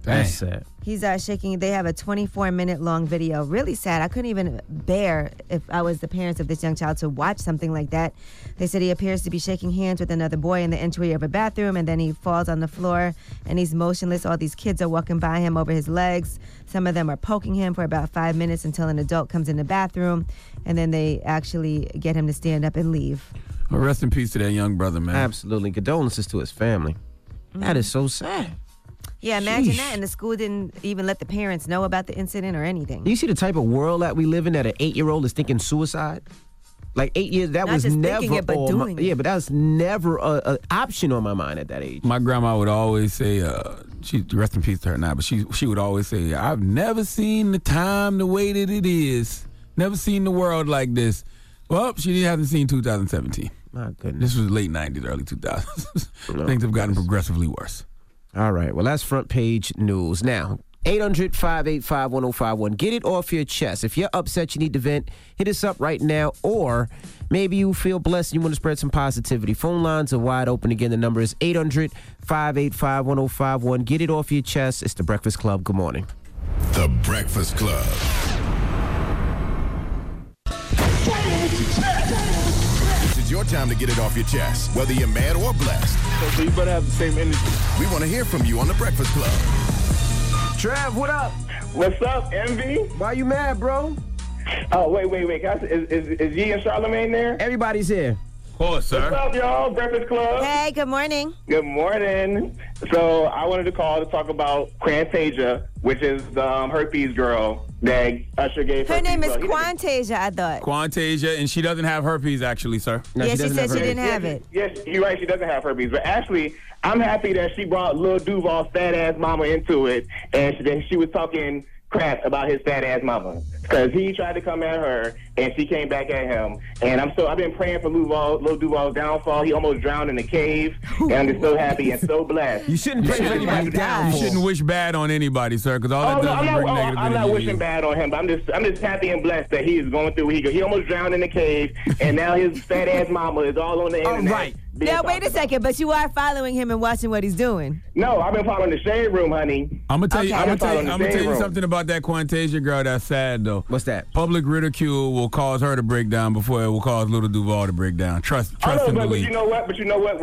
That's sad. He's shaking. They have a 24-minute long video. Really sad. I couldn't even bear, if I was the parents of this young child, to watch something like that. They said he appears to be shaking hands with another boy in the entry of a bathroom, and then he falls on the floor, and he's motionless. All these kids are walking by him over his legs. Some of them are poking him for about 5 minutes until an adult comes in the bathroom, and then they actually get him to stand up and leave. Well, rest in peace to that young brother, man. Absolutely. Condolences to his family. That is so sad. Yeah, imagine Sheesh. that. And the school didn't even let the parents know about the incident or anything. You see the type of world that we live in, that an 8-year-old is thinking suicide? Like 8 years, that Not was just never thinking it, but on doing my, it. Yeah, but that was never an option on my mind at that age. My grandma would always say, she rest in peace to her now, but she would always say, I've never seen the time the way that it is. Never seen the world like this. Well, she hasn't seen 2017. My goodness. This was late 90s, early 2000s. No, Things have gotten progressively worse. All right, well, that's front page news. Now, 800-585-1051. Get it off your chest. If you're upset, you need to vent, hit us up right now. Or maybe you feel blessed and you want to spread some positivity. Phone lines are wide open. Again, the number is 800-585-1051. Get it off your chest. It's The Breakfast Club. Good morning. The Breakfast Club. This is your time to get it off your chest, whether you're mad or blessed. So you better have the same energy. We want to hear from you on The Breakfast Club. Trev, what up? What's up, Envy? Why you mad, bro? Oh, wait. Is Yee and Charlamagne there? Everybody's here. Of course, sir. What's up, y'all? Breakfast Club. Hey, good morning. Good morning. So I wanted to call to talk about Quantasia, which is the herpes girl that Usher gave Her herpes. name is Well, he didn't- Quantasia, I thought. Quantasia, and she doesn't have herpes, actually, sir. No, Yeah, she doesn't said have she her- didn't have it. Yes, you're right. She doesn't have herpes. But actually, I'm happy that she brought Lil Duval's fat-ass mama into it, and she was talking crap about his fat-ass mama. Because he tried to come at her, and she came back at him. And I've been praying for Lil Duval's downfall. He almost drowned in the cave, and I'm just so happy and so blessed. You shouldn't pray for anybody God. down. You shouldn't wish bad on anybody, sir, because all that Oh, no, does is bring negative I'm not energy to wishing you. bad on him, but I'm just happy and blessed that he is going through what he goes. He almost drowned in the cave, and now his fat ass mama is all on the internet. right. being Now, wait talked a about. second, but you are following him and watching what he's doing. No, I've been following the Shade Room, honey. I'm gonna tell you. Okay. I'm gonna tell you Room. something about that Quantasia girl that's sad though. What's that? Public ridicule will cause her to break down before it will cause Little Duval to break down. Trust I know, and but believe. you know what?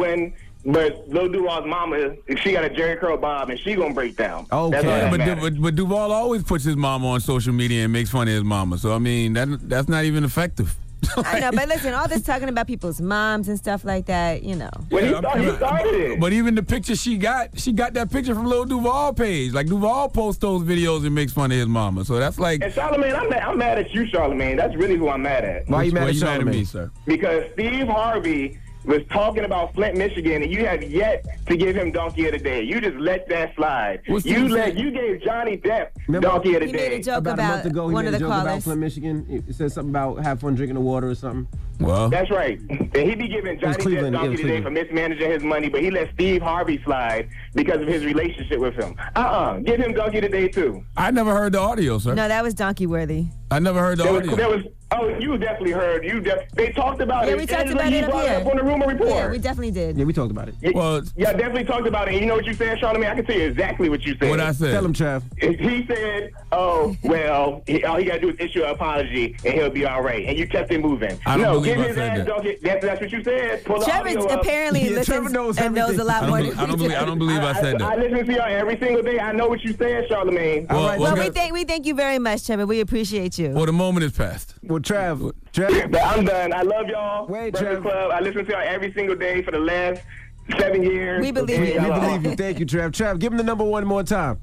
But Lil Duval's mama, she got a Jerry curl bob, and she gonna break down. Okay. That's all that but, matters. but Duval always puts his mama on social media and makes fun of his mama. So I mean, that's not even effective. I know, but listen, all this talking about people's moms and stuff like that, you know. Well, he Yeah, started it. But even the picture she got that picture from Lil Duval page. Like Duval posts those videos and makes fun of his mama. So that's like. And Charlamagne, I'm mad at you, Charlamagne. That's really who I'm mad at. Why you mad Why at you mad at me, Charlamagne? sir? Because Steve Harvey was talking about Flint, Michigan, and you have yet to give him Donkey of the Day. You just let that slide. What's Steve saying? You gave Johnny Depp Remember- Donkey of the He made a Day. joke About a about month ago, he one made of a the joke about callers. Flint, Michigan. It said something about have fun drinking the water or something. Well, That's right. And he be giving Johnny Depp Cleveland, Donkey yeah, of the Day for mismanaging his money, but he let Steve Harvey slide because of his relationship with him. Give him Donkey of the Day too. I never heard the audio, sir. No, that was donkey worthy. I never heard the audio. You definitely heard. They talked about Yeah, it. we talked And about you it up brought here. up on the Rumor Report. Yeah, we definitely did. Yeah, we talked about it. Well, Yeah, definitely talked about it. And you know what you said, Charlamagne? I can tell you exactly what you said. what I said. Tell him, Trev. He said, all he got to do is issue an apology, and he'll be all right. And you kept it moving. I don't believe give I his said ass that. Donkey. That's what you said. Pull the Trevor audio up. apparently Yeah, Trevor listens knows and knows a everything. lot more than I don't we believe I said I that. listen to y'all every single day. I know what you said, Charlamagne. Well, right, Well, okay. we thank you very much, Trevor. We appreciate you. Well, the moment is past. Well, Trev. But I'm done. I love y'all. Wait, Breakfast Trev. Club. I listen to y'all every single day for the last 7 years. We believe And you. We y'all- believe you. Thank you, Trev. Trev, give him the number one more time.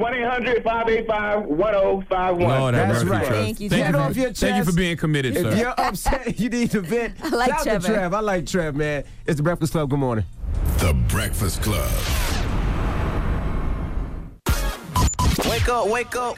1-800-585-1051. Lord have That's mercy, right. Trev. Thank you, Get it Trevor. off your Thank you chest. for being committed, If sir. you're upset, you need to vent. I like Shout out to Trevor. Trev. I like Trev, man. It's the Breakfast Club. Good morning. The Breakfast Club. Wake up, wake up.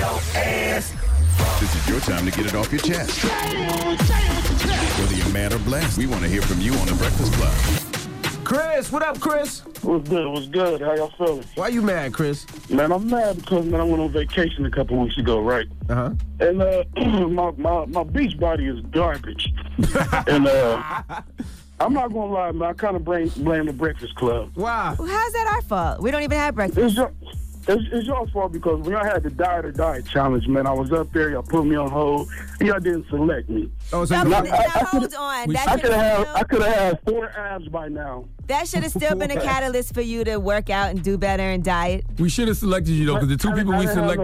This is your time to get it off your chest. Whether you're mad or blessed, we want to hear from you on The Breakfast Club. Chris, what up, Chris? What's good? What's good? How y'all feeling? Why you mad, Chris? Man, I'm mad because, man, I went on vacation a couple weeks ago, right? Uh-huh. And my beach body is garbage. And I'm not gonna lie, man. I kind of blame the Breakfast Club. Wow. Well, how's that our fault? We don't even have breakfast. It's just, It's your fault because when I had the diet or diet challenge, man, I was up there. Y'all put me on hold. Y'all didn't select me. Oh, so No, but now hold on. I could have had 4 abs by now. That should have still been a catalyst for you to work out and do better and diet. We should have selected you though, because the two people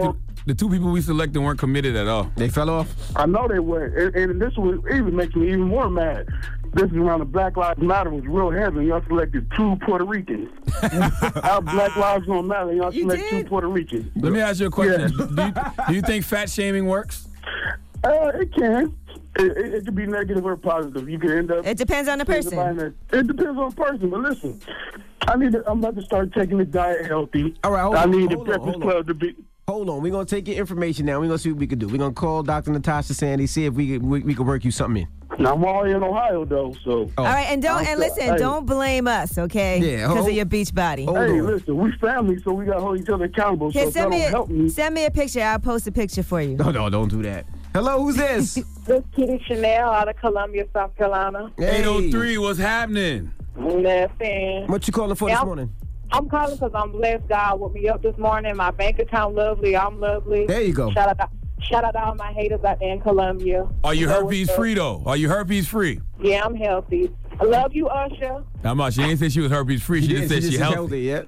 we selected weren't committed at all. They fell off. I know they were, and this was even making me even more mad. This is around the Black Lives Matter was real heavy. Y'all selected 2 Puerto Ricans. Our Black Lives don't matter. Y'all selected 2 Puerto Ricans. Let me ask you a question. Yeah. Do you think fat shaming works? It can. It could be negative or positive. You can end up. It depends on the person. It depends on the person. But listen, I'm about to start taking the diet healthy. All right, I need the Breakfast Club to be. Hold on. We're going to take your information now. We're going to see what we can do. We're going to call Dr. Natasha Sandy, see if we can work you something in. Now, I'm all in Ohio, though, so. All right, and don't blame us, okay? Yeah. Because of your beach body. Hey, listen, we family, so we got to hold each other accountable. Here, so help me. Send me a picture. I'll post a picture for you. No, don't do that. Hello, who's this? This is Kitty Chanel out of Columbia, South Carolina. Hey. 803, what's happening? Nothing. What you calling for this morning? I'm calling because I'm blessed. God woke me up this morning. My bank account lovely. I'm lovely. There you go. Shout out to all my haters out there in Columbia. Are you herpes free though? Are you herpes free? Yeah, I'm healthy. I love you, Usher. How much? She didn't say she was herpes free. She just said she's healthy. Yeah.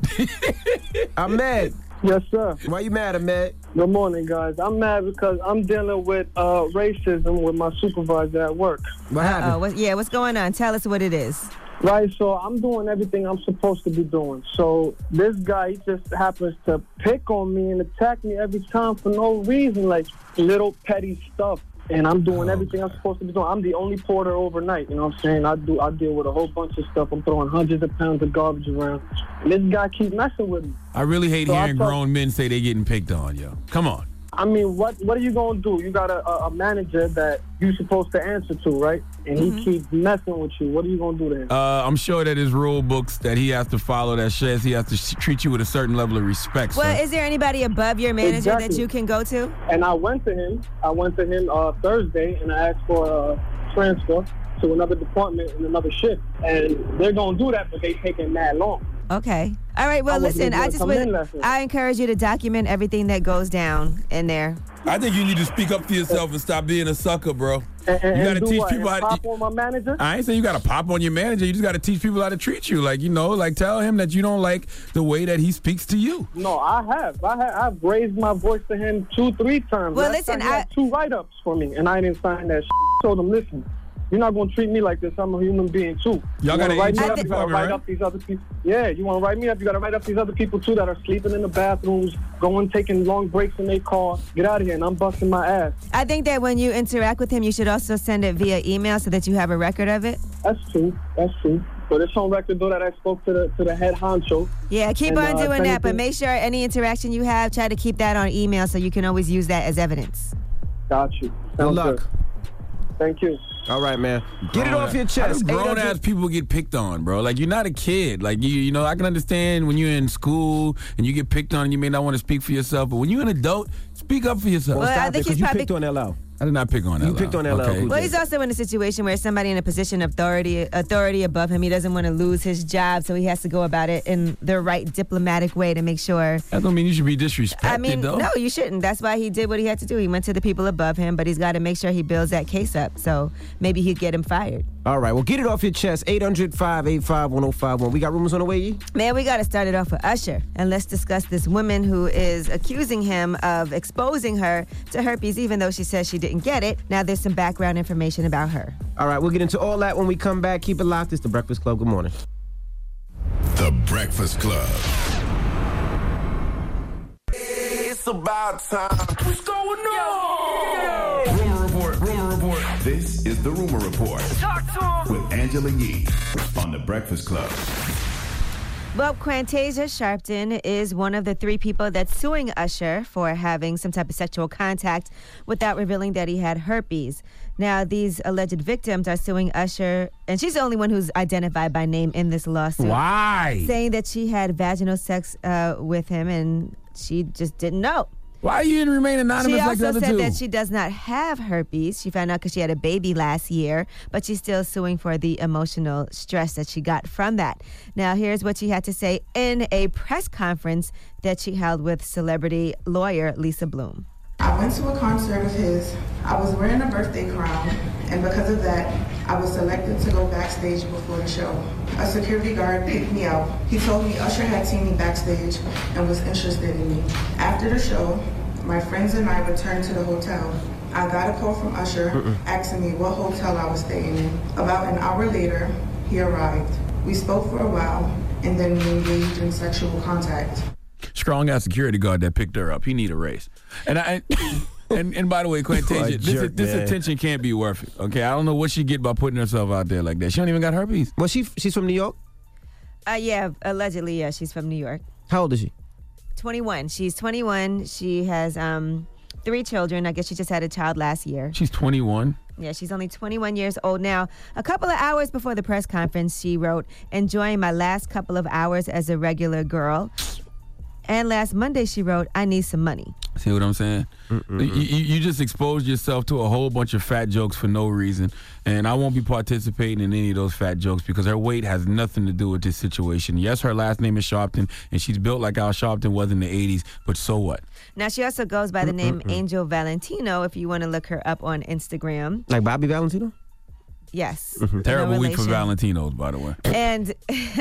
Ahmed. Yes, sir. Why you mad, Ahmed? Good morning, guys. I'm mad because I'm dealing with racism with my supervisor at work. What happened? What's going on? Tell us what it is. Right, so I'm doing everything I'm supposed to be doing. So this guy, he just happens to pick on me and attack me every time for no reason, like little petty stuff. And I'm doing everything I'm supposed to be doing. I'm the only porter overnight, you know what I'm saying? I deal with a whole bunch of stuff. I'm throwing hundreds of pounds of garbage around. And this guy keeps messing with me. I really hate hearing grown men say they getting picked on, yo. Come on. I mean, what are you going to do? You got a manager that you're supposed to answer to, right? And he keeps messing with you. What are you going to do to him? I'm sure that his rule books that he has to follow that says he has to treat you with a certain level of respect. Well, is there anybody above your manager that you can go to? And I went to him. Thursday, and I asked for a transfer to another department in another shift. And they're going to do that, but they taking mad long. Okay. All right. Well, listen, I encourage you to document everything that goes down in there. I think you need to speak up for yourself and stop being a sucker, bro. You got to teach people how to pop on my manager. I ain't saying you got to pop on your manager. You just got to teach people how to treat you. Like, tell him that you don't like the way that he speaks to you. No, I have. I've raised my voice to him 2-3 times. Well, listen, I had 2 write-ups for me, and I didn't sign that. Told him, listen. You're not going to treat me like this. I'm a human being, too. Y'all got to write me up. You got to write up these other people. Yeah, you want to write me up. You got to write up these other people, too, that are sleeping in the bathrooms, taking long breaks in their car. Get out of here, and I'm busting my ass. I think that when you interact with him, you should also send it via email so that you have a record of it. That's true. But it's on record, though, that I spoke to the head honcho. Yeah, keep on doing that, but make sure any interaction you have, try to keep that on email so you can always use that as evidence. Got you. Good luck. Good. Thank you. All right, man. Get it off your chest. Grown ass people get picked on, bro. Like, you're not a kid. Like, you know, I can understand when you're in school and you get picked on and you may not want to speak for yourself, but when you're an adult, speak up for yourself. Well, I think you picked on LL. I did not pick on LL. You picked on LL. Okay. Well, he's also in a situation where somebody in a position of authority above him, he doesn't want to lose his job, so he has to go about it in the right diplomatic way to make sure. That don't mean you should be disrespected, though. No, you shouldn't. That's why he did what he had to do. He went to the people above him, but he's got to make sure he builds that case up, so maybe he'd get him fired. All right, well, get it off your chest. 800-585-1051. We got rumors on the way, Yee? Man, we got to start it off with Usher. And let's discuss this woman who is accusing him of exposing her to herpes, even though she says she didn't get it. Now, there's some background information about her. All right, we'll get into all that when we come back. Keep it locked. It's The Breakfast Club. Good morning. The Breakfast Club. It's about time. What's going on? Rumor report. This is the Rumor Report. Talk to him. With Angela Yee on The Breakfast Club. Well, Quantasia Sharpton is one of the 3 people that's suing Usher for having some type of sexual contact without revealing that he had herpes. Now, these alleged victims are suing Usher, and she's the only one who's identified by name in this lawsuit. Why? Saying that she had vaginal sex with him, and she just didn't know. Why you didn't remain anonymous She like the also other said two? that she does not have herpes. She found out because she had a baby last year, but she's still suing for the emotional stress that she got from that. Now, here's what she had to say in a press conference that she held with celebrity lawyer Lisa Bloom. I went to a concert of his. I was wearing a birthday crown, and because of that, I was selected to go backstage before the show. A security guard picked me out. He told me Usher had seen me backstage and was interested in me. After the show, my friends and I returned to the hotel. I got a call from Usher asking me what hotel I was staying in. About an hour later, he arrived. We spoke for a while, and then we engaged in sexual contact. Strong-ass security guard that picked her up. He need a raise. And by the way, Quantasia, this attention can't be worth it. Okay, I don't know what she get by putting herself out there like that. She don't even got herpes. Well, she's from New York? Yeah, allegedly, yeah, she's from New York. How old is she? 21. She's 21. She has 3 children. I guess she just had a child last year. She's 21. Yeah, she's only 21 years old now. A couple of hours before the press conference, she wrote, "Enjoying my last couple of hours as a regular girl." And last Monday, she wrote, "I need some money." See what I'm saying? You just exposed yourself to a whole bunch of fat jokes for no reason. And I won't be participating in any of those fat jokes because her weight has nothing to do with this situation. Yes, her last name is Sharpton, and she's built like Al Sharpton was in the 80s, but so what? Now, she also goes by the name Angel Valentino, if you want to look her up on Instagram. Like Bobby Valentino? Yes. Terrible No week for relation. Valentinos, by the way. And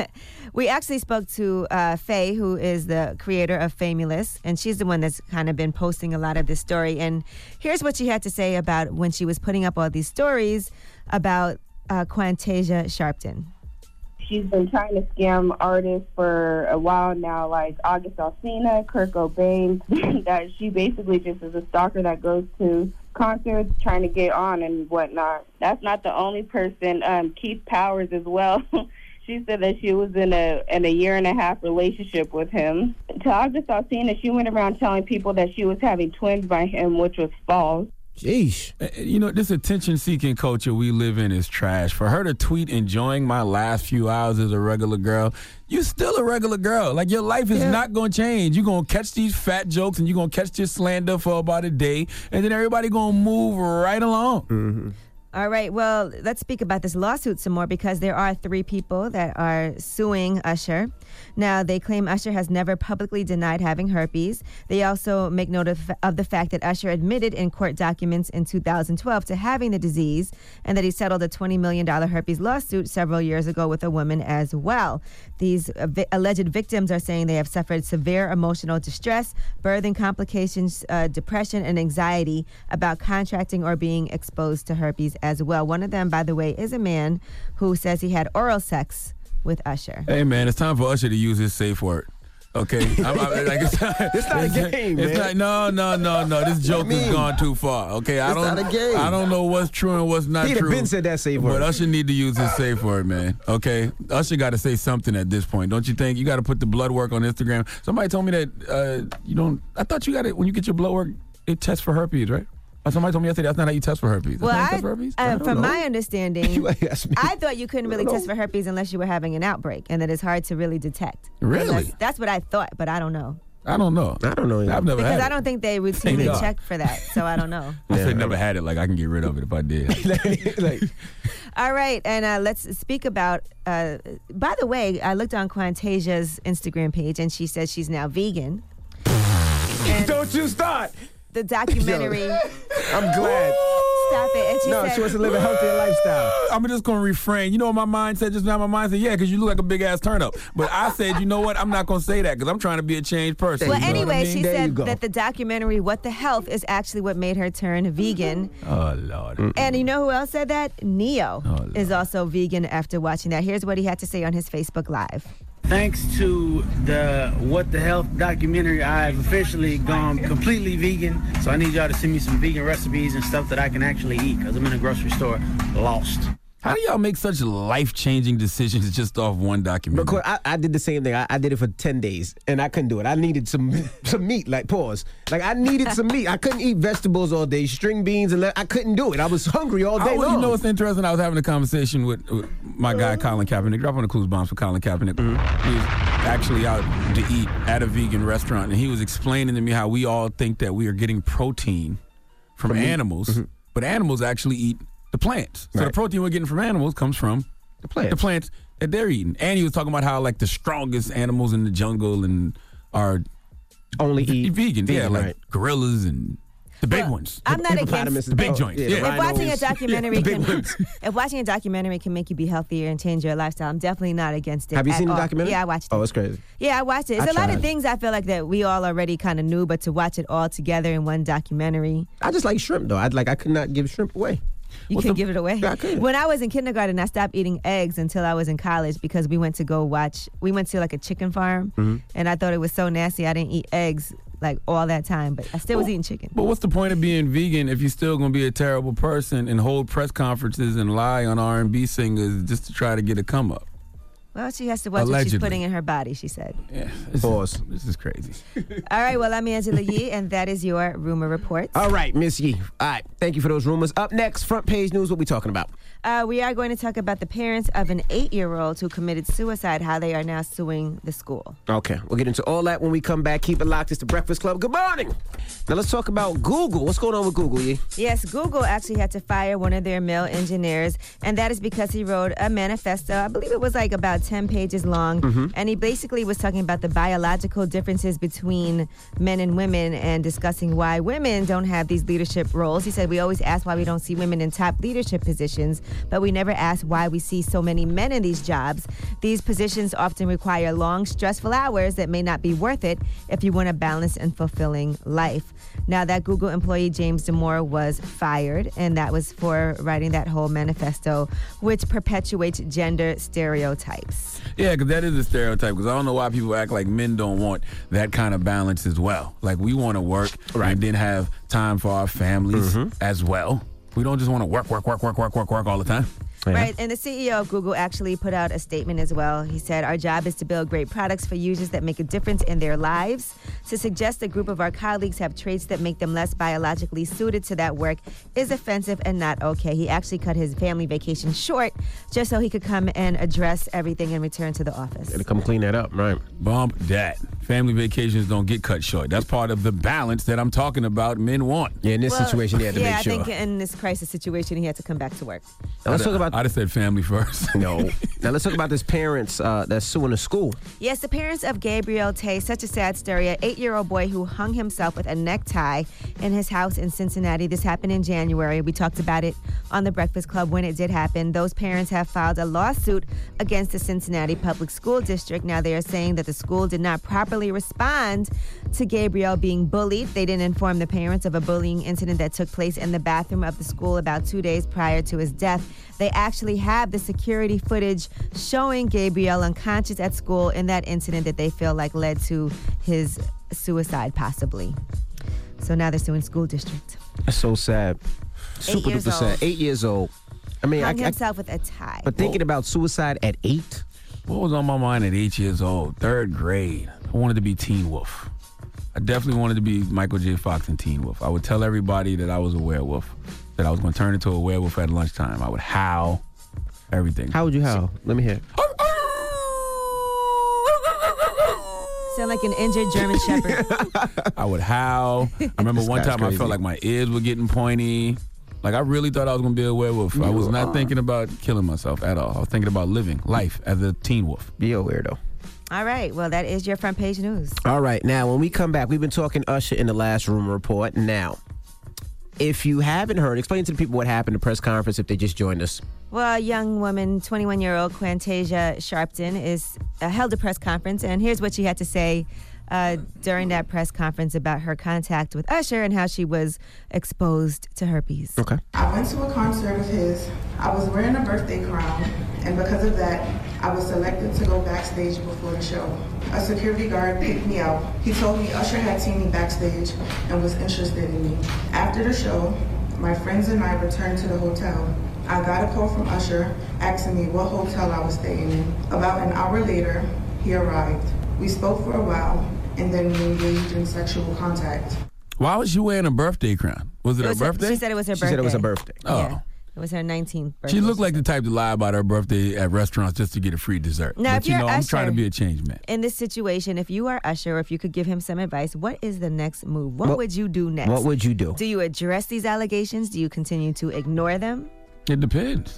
we actually spoke to Faye, who is the creator of Famulous, and she's the one that's kind of been posting a lot of this story. And here's what she had to say about when she was putting up all these stories about Quantasia Sharpton. She's been trying to scam artists for a while now, like August Alsina, Kurt Cobain, that she basically just is a stalker that goes to concerts trying to get on and whatnot. That's not the only person. Keith Powers as well. She said that she was in a 1.5-year relationship with him. To August Alsina, she went around telling people that she was having twins by him, which was false. Jeez. You know, this attention-seeking culture we live in is trash. For her to tweet, "Enjoying my last few hours as a regular girl," you still a regular girl. Like, your life is not going to change. You're going to catch these fat jokes and you're going to catch this slander for about a day, and then everybody going to move right along. Mm-hmm. All right, well, let's speak about this lawsuit some more because there are 3 people that are suing Usher. Now, they claim Usher has never publicly denied having herpes. They also make note of the fact that Usher admitted in court documents in 2012 to having the disease and that he settled a $20 million herpes lawsuit several years ago with a woman as well. These alleged victims are saying they have suffered severe emotional distress, birthing complications, depression, and anxiety about contracting or being exposed to herpes as well. One of them, by the way, is a man who says he had oral sex with Usher. Hey, man, it's time for Usher to use his safe word. Okay? It's not a game, man. No. This joke has gone too far. Okay? It's not a game. I don't know what's true and what's not He'd true. have been said that safe word. But Usher need to use his safe word, man. Okay? Usher got to say something at this point, don't you think? You got to put the blood work on Instagram. Somebody told me that you don't. I thought you got it when you get your blood work. It tests for herpes, right? Somebody told me yesterday that's not how you test for herpes. From my understanding, I thought you couldn't really test for herpes unless you were having an outbreak, and that it's hard to really detect. Really? That's what I thought, but I don't know. I don't know. Yeah. I've never had it. Because I don't think they routinely check for that, so I don't know. I said never had it. Like, I can get rid of it if I did. All right, and let's speak about, by the way, I looked on Quantasia's Instagram page, and she says she's now vegan. Don't you start. The documentary. I'm glad. Stop it. And she wants to live a healthier lifestyle. I'm just going to refrain. You know what my mind said just now? My mind said, yeah, because you look like a big-ass turnip. But I said, you know what? I'm not going to say that because I'm trying to be a changed person. Well, anyway, she said that the documentary, What the Health, is actually what made her turn vegan. Oh, Lord. And you know who else said that? Neo is also vegan after watching that. Here's what he had to say on his Facebook Live. Thanks to the What the Health documentary, I've officially gone completely vegan. So I need y'all to send me some vegan recipes and stuff that I can actually eat because I'm in a grocery store lost. How do y'all make such life-changing decisions just off one documentary? Because I did the same thing. I did it for 10 days, and I couldn't do it. I needed some meat, like, pause. Like, I needed some meat. I couldn't eat vegetables all day, string beans, and I couldn't do it. I was hungry all day long. You know what's interesting? I was having a conversation with my guy, Colin Kaepernick. Drop on the clues bombs for Colin Kaepernick. He was actually out to eat at a vegan restaurant, and he was explaining to me how we all think that we are getting protein from animals, but animals actually eat the plants. So the protein we're getting from animals comes from the plants that they're eating. And he was talking about how, like, the strongest animals in the jungle and are only eat vegan. Yeah, like gorillas and the big ones. I'm not against the big joints. If watching a documentary if watching a documentary can make you be healthier and change your lifestyle, I'm definitely not against it. Have you seen the documentary? Yeah, I watched it. Oh, it's crazy. Yeah, I watched it. It's a lot of things I feel like that we all already kind of knew, but to watch it all together in one documentary. I just like shrimp, though. I could not give shrimp away. You can give it away. Yeah, I could. When I was in kindergarten, I stopped eating eggs until I was in college because we went to like a chicken farm, and I thought it was so nasty. I didn't eat eggs like all that time, but I still was eating chicken. But what's the point of being vegan if you're still going to be a terrible person and hold press conferences and lie on R&B singers just to try to get a come up? Well, she has to watch what she's putting in her body, she said. Yeah, this is crazy. All right, well, I'm Angela Yee, and that is your Rumor Report. All right, Miss Yee. All right, thank you for those rumors. Up next, front page news, what we talking about? We are going to talk about the parents of an 8-year-old who committed suicide, how they are now suing the school. Okay, we'll get into all that when we come back. Keep it locked. It's The Breakfast Club. Good morning. Now let's talk about Google. What's going on with Google, Yee? Yes, Google actually had to fire one of their male engineers, and that is because he wrote a manifesto. I believe it was like about 10 pages long, and he basically was talking about the biological differences between men and women and discussing why women don't have these leadership roles. He said, we always ask why we don't see women in top leadership positions, but we never ask why we see so many men in these jobs. These positions often require long, stressful hours that may not be worth it if you want a balanced and fulfilling life. Now, that Google employee, James Damore, was fired, and that was for writing that whole manifesto, which perpetuates gender stereotypes. Yeah, because that is a stereotype, because I don't know why people act like men don't want that kind of balance as well. Like, we want to work and then have time for our families as well. We don't just want to work all the time. Yeah. Right, and the CEO of Google actually put out a statement as well. He said, our job is to build great products for users that make a difference in their lives. To suggest a group of our colleagues have traits that make them less biologically suited to that work is offensive and not okay. He actually cut his family vacation short just so he could come and address everything and return to the office. Gotta come clean that up, right? Bump that. Family vacations don't get cut short. That's part of the balance that I'm talking about men want. Yeah, in this situation, he had to make sure. Yeah, I think in this crisis situation, he had to come back to work. Now, let's talk about... I'd have said family first. No. Now, let's talk about this parents that's suing the school. Yes, the parents of Gabriel Tay. Such a sad story. An 8-year-old boy who hung himself with a necktie in his house in Cincinnati. This happened in January. We talked about it on The Breakfast Club when it did happen. Those parents have filed a lawsuit against the Cincinnati Public School District. Now, they are saying that the school did not properly respond to Gabriel being bullied. They didn't inform the parents of a bullying incident that took place in the bathroom of the school about 2 days prior to his death. They actually have the security footage showing Gabriel unconscious at school in that incident that they feel like led to his suicide, possibly. So now they're suing school district. That's so sad. Super duper sad. 8 years old. I mean, hung himself with a tie. But thinking about suicide at 8? What was on my mind at 8 years old? 3rd grade. I wanted to be Teen Wolf. I definitely wanted to be Michael J. Fox in Teen Wolf. I would tell everybody that I was a werewolf, that I was going to turn into a werewolf at lunchtime. I would howl, everything. How would you howl? Let me hear. Sound like an injured German shepherd. I would howl. I remember one time I felt like my ears were getting pointy. Like, I really thought I was going to be a werewolf. I was not thinking about killing myself at all. I was thinking about living life as a teen wolf. Be a weirdo. All right. Well, that is your front page news. All right. Now, when we come back, we've been talking Usher in the last Rumor Report. Now, if you haven't heard, explain to the people what happened at the press conference if they just joined us. Well, a young woman, 21-year-old Quantasia Sharpton, held a press conference, and here's what she had to say during that press conference about her contact with Usher and how she was exposed to herpes. Okay. I went to a concert of his. I was wearing a birthday crown, and because of that, I was selected to go backstage before the show. A security guard picked me out. He told me Usher had seen me backstage and was interested in me. After the show, my friends and I returned to the hotel. I got a call from Usher asking me what hotel I was staying in. About an hour later, he arrived. We spoke for a while, and then we engaged in sexual contact. Why was she wearing a birthday crown? Was it her birthday? She said it was her birthday. She said it was her birthday. Oh. Yeah. It was her 19th birthday. She looked like the type to lie about her birthday at restaurants just to get a free dessert. Now, but if you're I'm Usher, trying to be a change man. In this situation, if you are Usher, or if you could give him some advice, what is the next move? What would you do next? What would you do? Do you address these allegations? Do you continue to ignore them? It depends.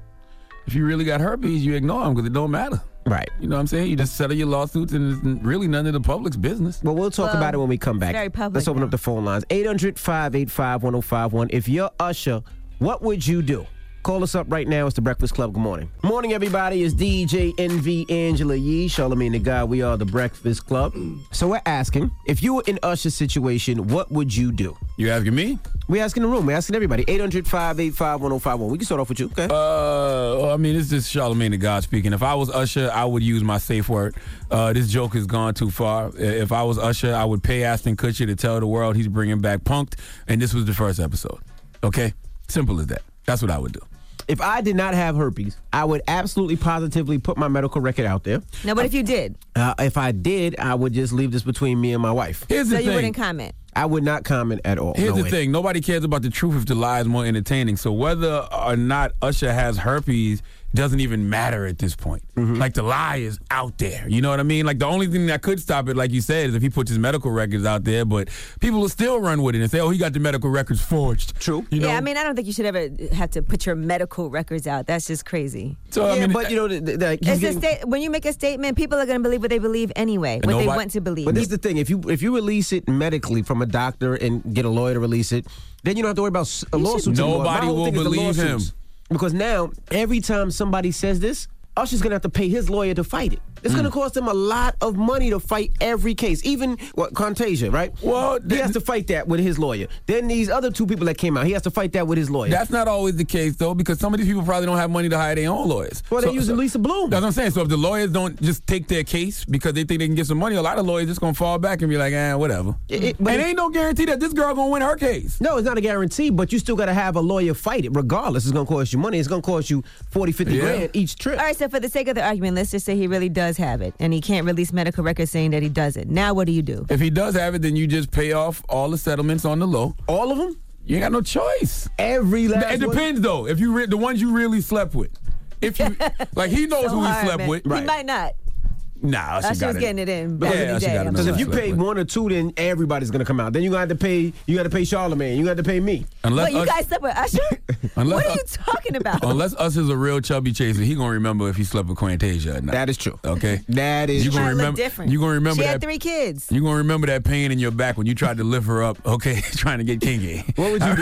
If you really got herpes, you ignore them because it don't matter. Right. You know what I'm saying? You just settle your lawsuits and it's really none of the public's business. Well, we'll talk about it when we come back. very public Let's open now. up the phone lines. 800-585-1051. If you're Usher, what would you do? Call us up right now. It's The Breakfast Club. Good morning. Morning, everybody. It's DJ NV Angela Yee, Charlamagne the God. We are The Breakfast Club. So we're asking, if you were in Usher's situation, what would you do? You asking me? We're asking the room. We're asking everybody. 800-585-1051. We can start off with you. Okay. I mean, it's just Charlamagne the God speaking. If I was Usher, I would use my safe word. This joke has gone too far. If I was Usher, I would pay Ashton Kutcher to tell the world he's bringing back Punk'd, and this was the first episode. Okay? Simple as that. That's what I would do. If I did not have herpes, I would absolutely positively put my medical record out there. Now, what if you did? If I did, I would just leave this between me and my wife. Here's the So thing. you wouldn't comment? I would not comment at all. Here's No the way. thing. Nobody cares about the truth if the lie is more entertaining. So whether or not Usher has herpes doesn't even matter at this point. Like, the lie is out there. You know what I mean? Like, the only thing that could stop it, like you said, is if he puts his medical records out there. But people will still run with it and say, oh, he got the medical records forged. True. You know? Yeah, I mean, I don't think you should ever have to put your medical records out. That's just crazy. So, I mean, but you know, When you make a statement, people are going to believe what they believe anyway, what they want to believe. But this is the thing: if you release it medically from a doctor and get a lawyer to release it, then you don't have to worry about a lawsuit. Nobody will believe him. Because now, every time somebody says this, Usher's going to have to pay his lawyer to fight it. It's going to cost him a lot of money to fight every case. Even, Contagia, right? Well, he has to fight that with his lawyer. Then these other two people that came out, he has to fight that with his lawyer. That's not always the case, though, because some of these people probably don't have money to hire their own lawyers. Well, they're using Lisa Bloom. That's what I'm saying. So if the lawyers don't just take their case because they think they can get some money, a lot of lawyers just going to fall back and be like, whatever. And ain't no guarantee that this girl going to win her case. No, it's not a guarantee, but you still got to have a lawyer fight it. Regardless, it's going to cost you money. It's going to cost you 40, 50 grand each trip. All right, so for the sake of the argument, let's just say he really does have it, and he can't release medical records saying that he doesn't. Now what do you do? If he does have it, then you just pay off all the settlements on the low. All of them? You ain't got no choice. Every last It depends, though. If you the ones you really slept with. If you like, he knows who he slept with. He might not. Nah, Usher was getting it in. Because if you pay one or two, then everybody's gonna come out. Then you got to pay. You got to pay Charlamagne. You got to pay me. What, you guys slept with Usher? What are you talking about? Unless Usher's a real chubby chaser, he gonna remember if he slept with Quantasia or not. That is true. Okay, that is. You gonna remember? Different. You gonna remember she that? had 3 kids. You gonna remember that pain in your back when you tried to lift her up? Okay, trying to get kinky. What would you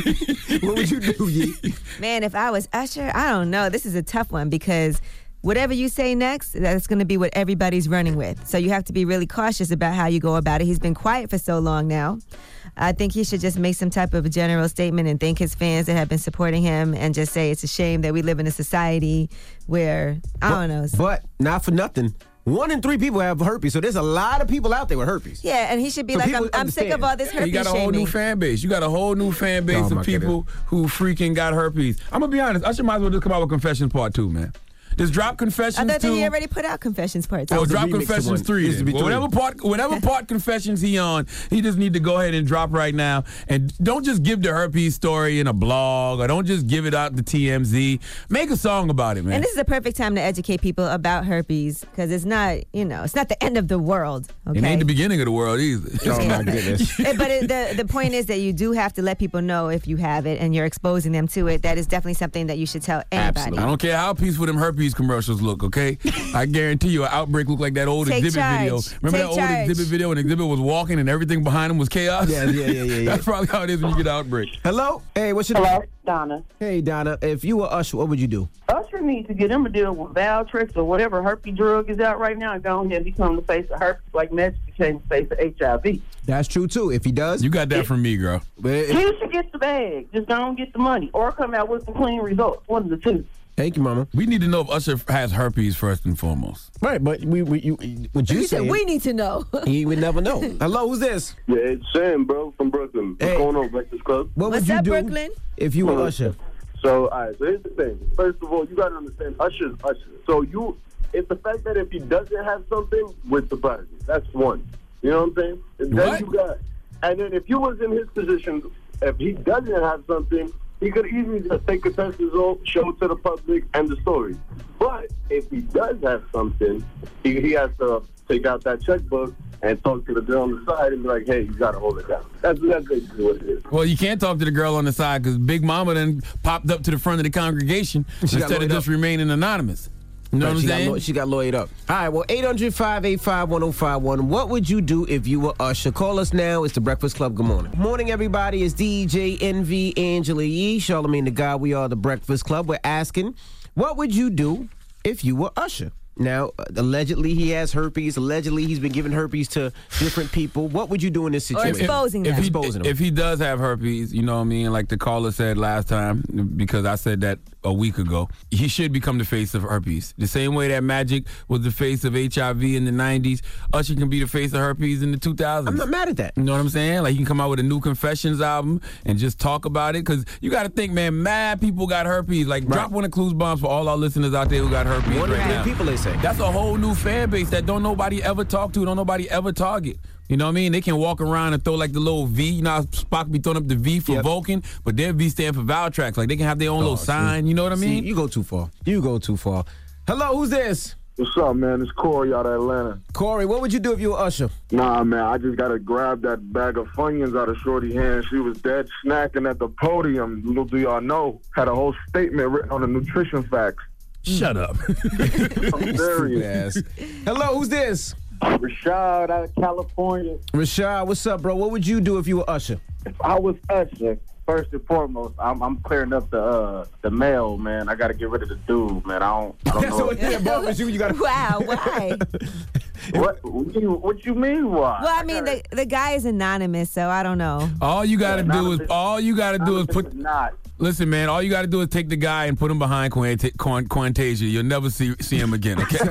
do? What would you do, Yee? Man, if I was Usher, I don't know. This is a tough one because whatever you say next, that's going to be what everybody's running with. So you have to be really cautious about how you go about it. He's been quiet for so long now. I think he should just make some type of a general statement and thank his fans that have been supporting him and just say it's a shame that we live in a society where, I don't know. But not for nothing. 1 in 3 people have herpes, so there's a lot of people out there with herpes. Yeah, and he should be like, I'm sick of all this herpes You got a whole shaming. new fan base. You got a whole new fan base of people who freaking got herpes. I'm going to be honest. Usher might as well just come out with Confessions Part 2, man. Just drop Confessions 2. I thought that he already put out Confessions Part 2. Well, drop Confessions 3. Then. Well, whatever part Confessions he on, he just need to go ahead and drop right now. And don't just give the herpes story in a blog, or don't just give it out to TMZ. Make a song about it, man. And this is a perfect time to educate people about herpes because it's not, it's not the end of the world. Okay? It ain't the beginning of the world either. Oh my goodness. But the point is that you do have to let people know if you have it and you're exposing them to it. That is definitely something that you should tell anybody. Absolutely. I don't care how peaceful them herpes commercials look, okay? I guarantee you an outbreak look like that old Take Exhibit charge. video. Remember Take that charge. old Exhibit video when Exhibit was walking and everything behind him was chaos? Yeah. That's probably how it is when you get an outbreak. Hello? Hey, what's your Hello, name? Donna. Hey, Donna. If you were Usher, what would you do? Usher needs to get him a deal with Valtrex or whatever herpes drug is out right now and go ahead and become the face of herpes like Magic became the face of HIV. That's true, too. If he does. You got that from me, girl. He should get the bag. Just don't get the money or come out with some clean results. One of the two. Thank you, Mama. We need to know if Usher has herpes first and foremost. Right, but what you He say? said we need to know. He would never know. Hello, who's this? Yeah, it's Sam, bro, from Brooklyn. What's going on, Breakfast Club? What What's would you up, do Brooklyn? if you were Usher? So, all right, so here's the thing. First of all, you got to understand, Usher's Usher. So it's the fact that if he doesn't have something, would surprise you. That's one. You know what I'm saying? And then and then if you was in his position, if he doesn't have something, he could easily just take a test result, show it to the public, end the story. But if he does have something, he has to take out that checkbook and talk to the girl on the side and be like, hey, you got to hold it down. That's basically what it is. Well, you can't talk to the girl on the side because Big Mama then popped up to the front of the congregation instead of just remaining anonymous. You know what I'm saying? She got lawyered up. All right, well, 800-585-1051. What would you do if you were Usher? Call us now. It's The Breakfast Club. Good morning. Morning, everybody. It's DJ NV, Angela Yee, Charlamagne the God. We are The Breakfast Club. We're asking, what would you do if you were Usher? Now, allegedly, he has herpes. Allegedly, he's been giving herpes to different people. What would you do in this situation? Or exposing them. If he does have herpes, you know what I mean, like the caller said last time, because I said that a week ago, he should become the face of herpes. The same way that Magic was the face of HIV in the 90s, Usher can be the face of herpes in the 2000s. I'm not mad at that. You know what I'm saying? Like, he can come out with a new Confessions album and just talk about it, because you got to think, man, mad people got herpes. Like, drop one of Clues bombs for all our listeners out there who got herpes right now. People, they say. That's a whole new fan base that don't nobody ever talk to, don't nobody ever target. You know what I mean? They can walk around and throw like the little V. You know how Spock be throwing up the V for Vulcan, but their V stand for Valtrax. Like, they can have their own little sign. You know what I mean? See, you go too far. Hello, who's this? What's up, man? It's Corey out of Atlanta. Corey, what would you do if you were Usher? Nah, man, I just got to grab that bag of Funyuns out of Shorty's hand. She was dead snacking at the podium. Little do y'all know, had a whole statement written on the nutrition facts. Shut up. I'm serious. Hello, who's this? Rashad out of California. Rashad, what's up, bro? What would you do if you were Usher? If I was Usher, first and foremost, I'm clearing up the mail, man. I got to get rid of the dude, man. I don't know. So it bothers you. You got to. Wow, why? What you mean? Why? Well, I mean, the guy is anonymous, so I don't know. All you got to do is put. Listen, man, all you got to do is take the guy and put him behind Quantasia. You'll never see him again, okay?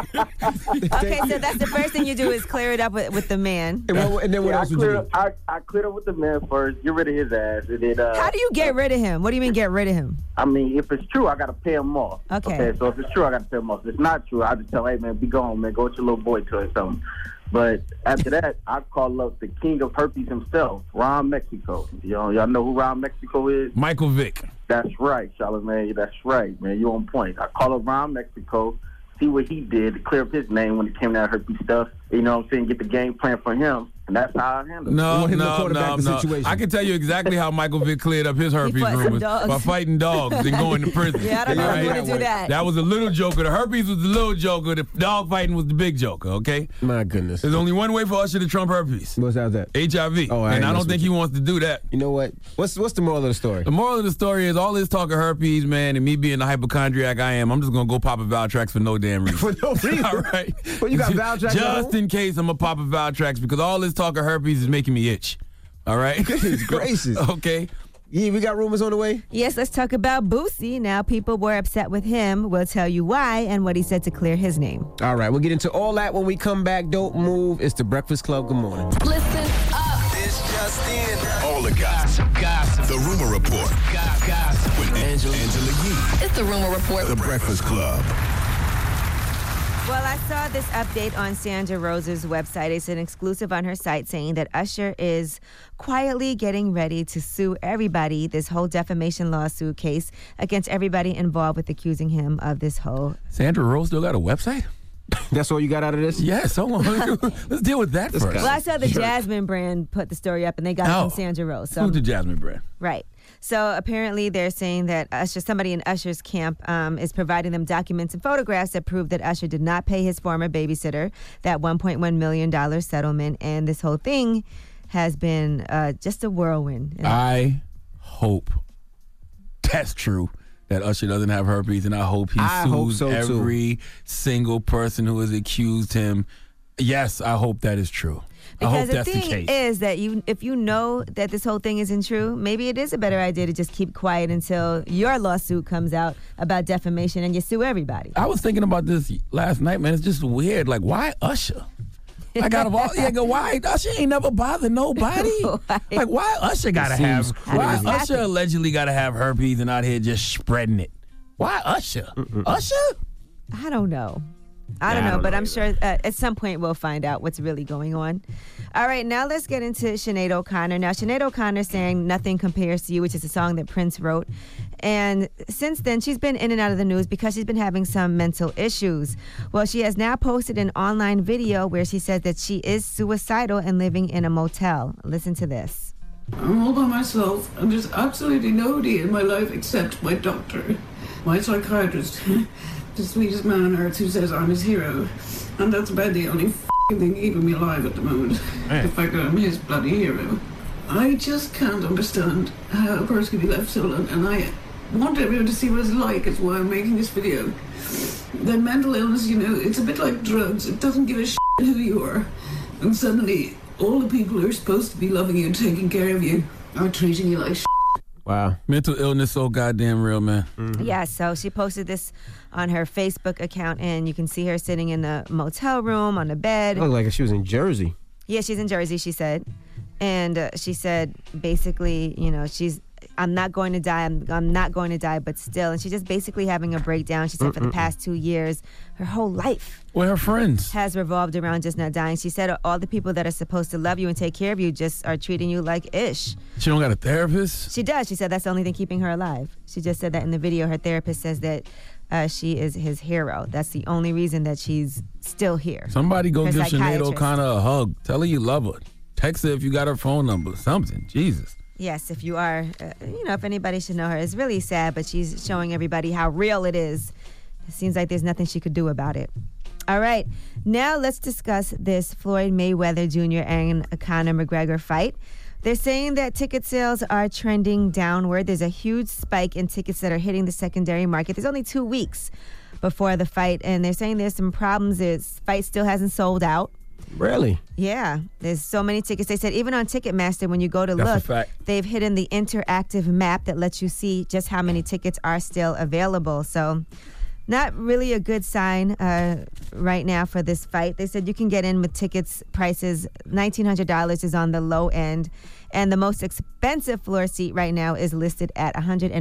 Okay, so that's the first thing you do is clear it up with the man. And then what else would you do? I cleared up with the man first, get rid of his ass. And then, how do you get rid of him? What do you mean get rid of him? I mean, if it's true, I got to pay him off. Okay. So if it's true, I got to pay him off. If it's not true, I just tell, hey, man, be gone, man. Go with your little boy to or something. But after that, I call up the king of herpes himself, Ron Mexico. Y'all know who Ron Mexico is? Michael Vick. That's right, Charlamagne. That's right, man. You on point. I call up Ron Mexico, see what he did to clear up his name when it came to that herpes stuff. You know what I'm saying? Get the game plan for him. And that's how I handle it. No. I can tell you exactly how Michael Vick cleared up his herpes rumors by fighting dogs and going to prison. Yeah, I don't know how to do that. That was a little joker. The herpes was the little joker. The dog fighting was the big joker, okay? My goodness. There's only one way for Usher to trump herpes. What's that? HIV. Oh, and I don't think he wants to do that. You know what? What's the moral of the story? The moral of the story is all this talk of herpes, man, and me being the hypochondriac I am, I'm just going to go pop a Valtrax for no damn reason. For no reason? All right. But you got Valtrax just in case I'm going to pop a Valtrax because all this talk of herpes is making me itch. All right? Goodness gracious. Okay. Yeah, we got rumors on the way? Yes, let's talk about Boosie. Now, people were upset with him. We'll tell you why and what he said to clear his name. All right, we'll get into all that when we come back. Don't move. It's The Breakfast Club. Good morning. Listen up. It's just in. All the gossip. The Rumor Report. Gossip. With Angela Yee. It's The Rumor Report. The Breakfast Club. Well, I saw this update on Sandra Rose's website. It's an exclusive on her site saying that Usher is quietly getting ready to sue everybody, this whole defamation lawsuit case against everybody involved with accusing him of this whole... Sandra Rose still got a website? That's all you got out of this? Yes. Hold on. Let's deal with that first. Well, I saw the Jasmine brand put the story up, and they got it from Sandra Rose. So, who's the Jasmine brand? Right. So apparently they're saying that somebody in Usher's camp is providing them documents and photographs that prove that Usher did not pay his former babysitter that $1.1 million settlement. And this whole thing has been just a whirlwind. I hope that's true, that Usher doesn't have herpes, and I hope he sues every single person who has accused him. Yes, I hope that is true. Because I hope that's the case. The thing is that if you know that this whole thing isn't true, maybe it is a better idea to just keep quiet until your lawsuit comes out about defamation and you sue everybody. I was thinking about this last night, man. It's just weird. Like, why Usher? Like out of all, why Usher ain't never bothered nobody? Like why Usher gotta have? Why Usher allegedly gotta have herpes and out here just spreading it? Why Usher? Usher? I don't know. I don't know, but I'm sure at some point we'll find out what's really going on. All right, now let's get into Sinead O'Connor. Now, Sinead O'Connor sang Nothing Compares to You, which is a song that Prince wrote. And since then, she's been in and out of the news because she's been having some mental issues. Well, she has now posted an online video where she says that she is suicidal and living in a motel. Listen to this. I'm all by myself, and there's absolutely nobody in my life except my doctor, my psychiatrist, the sweetest man on earth who says I'm his hero. And that's about the only thing keeping me alive at the moment. The fact that I'm his bloody hero. I just can't understand how a person can be left so alone, and I want everyone to see what it's like. It's why I'm making this video. The mental illness, it's a bit like drugs. It doesn't give a shit who you are. And suddenly, all the people who are supposed to be loving you and taking care of you are treating you like shit. Wow. Mental illness so goddamn real, man. Mm-hmm. Yeah, so she posted this on her Facebook account, and you can see her sitting in a motel room on a bed. It looked like she was in Jersey. Yeah, she's in Jersey, she said. And she said, basically, I'm not going to die. I'm not going to die, but still. And she's just basically having a breakdown. She said for the past 2 years, her whole life. With her friends. Has revolved around just not dying. She said all the people that are supposed to love you and take care of you just are treating you like ish. She don't got a therapist? She does. She said that's the only thing keeping her alive. She just said that in the video. Her therapist says that she is his hero. That's the only reason that she's still here. Somebody go give Sinead O'Connor a hug. Tell her you love her. Text her if you got her phone number. Something. Jesus. Yes, if you are, if anybody should know her. It's really sad, but she's showing everybody how real it is. It seems like there's nothing she could do about it. All right, now let's discuss this Floyd Mayweather Jr. and Conor McGregor fight. They're saying that ticket sales are trending downward. There's a huge spike in tickets that are hitting the secondary market. There's only 2 weeks before the fight, and they're saying there's some problems. This fight still hasn't sold out. Really? Yeah. There's so many tickets. They said even on Ticketmaster, when you go to look, they've hidden the interactive map that lets you see just how many tickets are still available. So not really a good sign right now for this fight. They said you can get in with tickets prices. $1,900 is on the low end. And the most expensive floor seat right now is listed at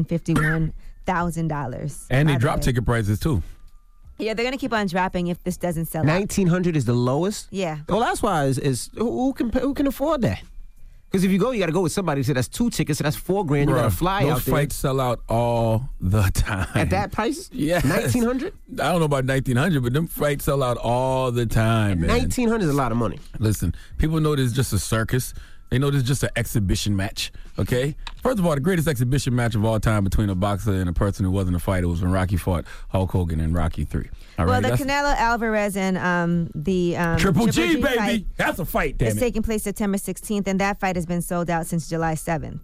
$151,000. And they drop ticket prices too. Yeah, they're going to keep on dropping if this doesn't sell out. $1,900 is the lowest? Yeah. Well, that's why is who can afford that? Because if you go, you got to go with somebody. So that's 2 tickets, so that's $4,000. You got to fly out there. Those fights sell out all the time. At that price? Yeah. $1,900? I don't know about $1,900, but them fights sell out all the time, man. $1,900 is a lot of money. Listen, people know this is just a circus. They know this is just an exhibition match, okay? First of all, the greatest exhibition match of all time between a boxer and a person who wasn't a fighter was when Rocky fought Hulk Hogan in Rocky 3. Well, the Canelo Alvarez and the Triple G, baby. Fight, that's a fight, damn it. It's taking place September 16th, and that fight has been sold out since July 7th.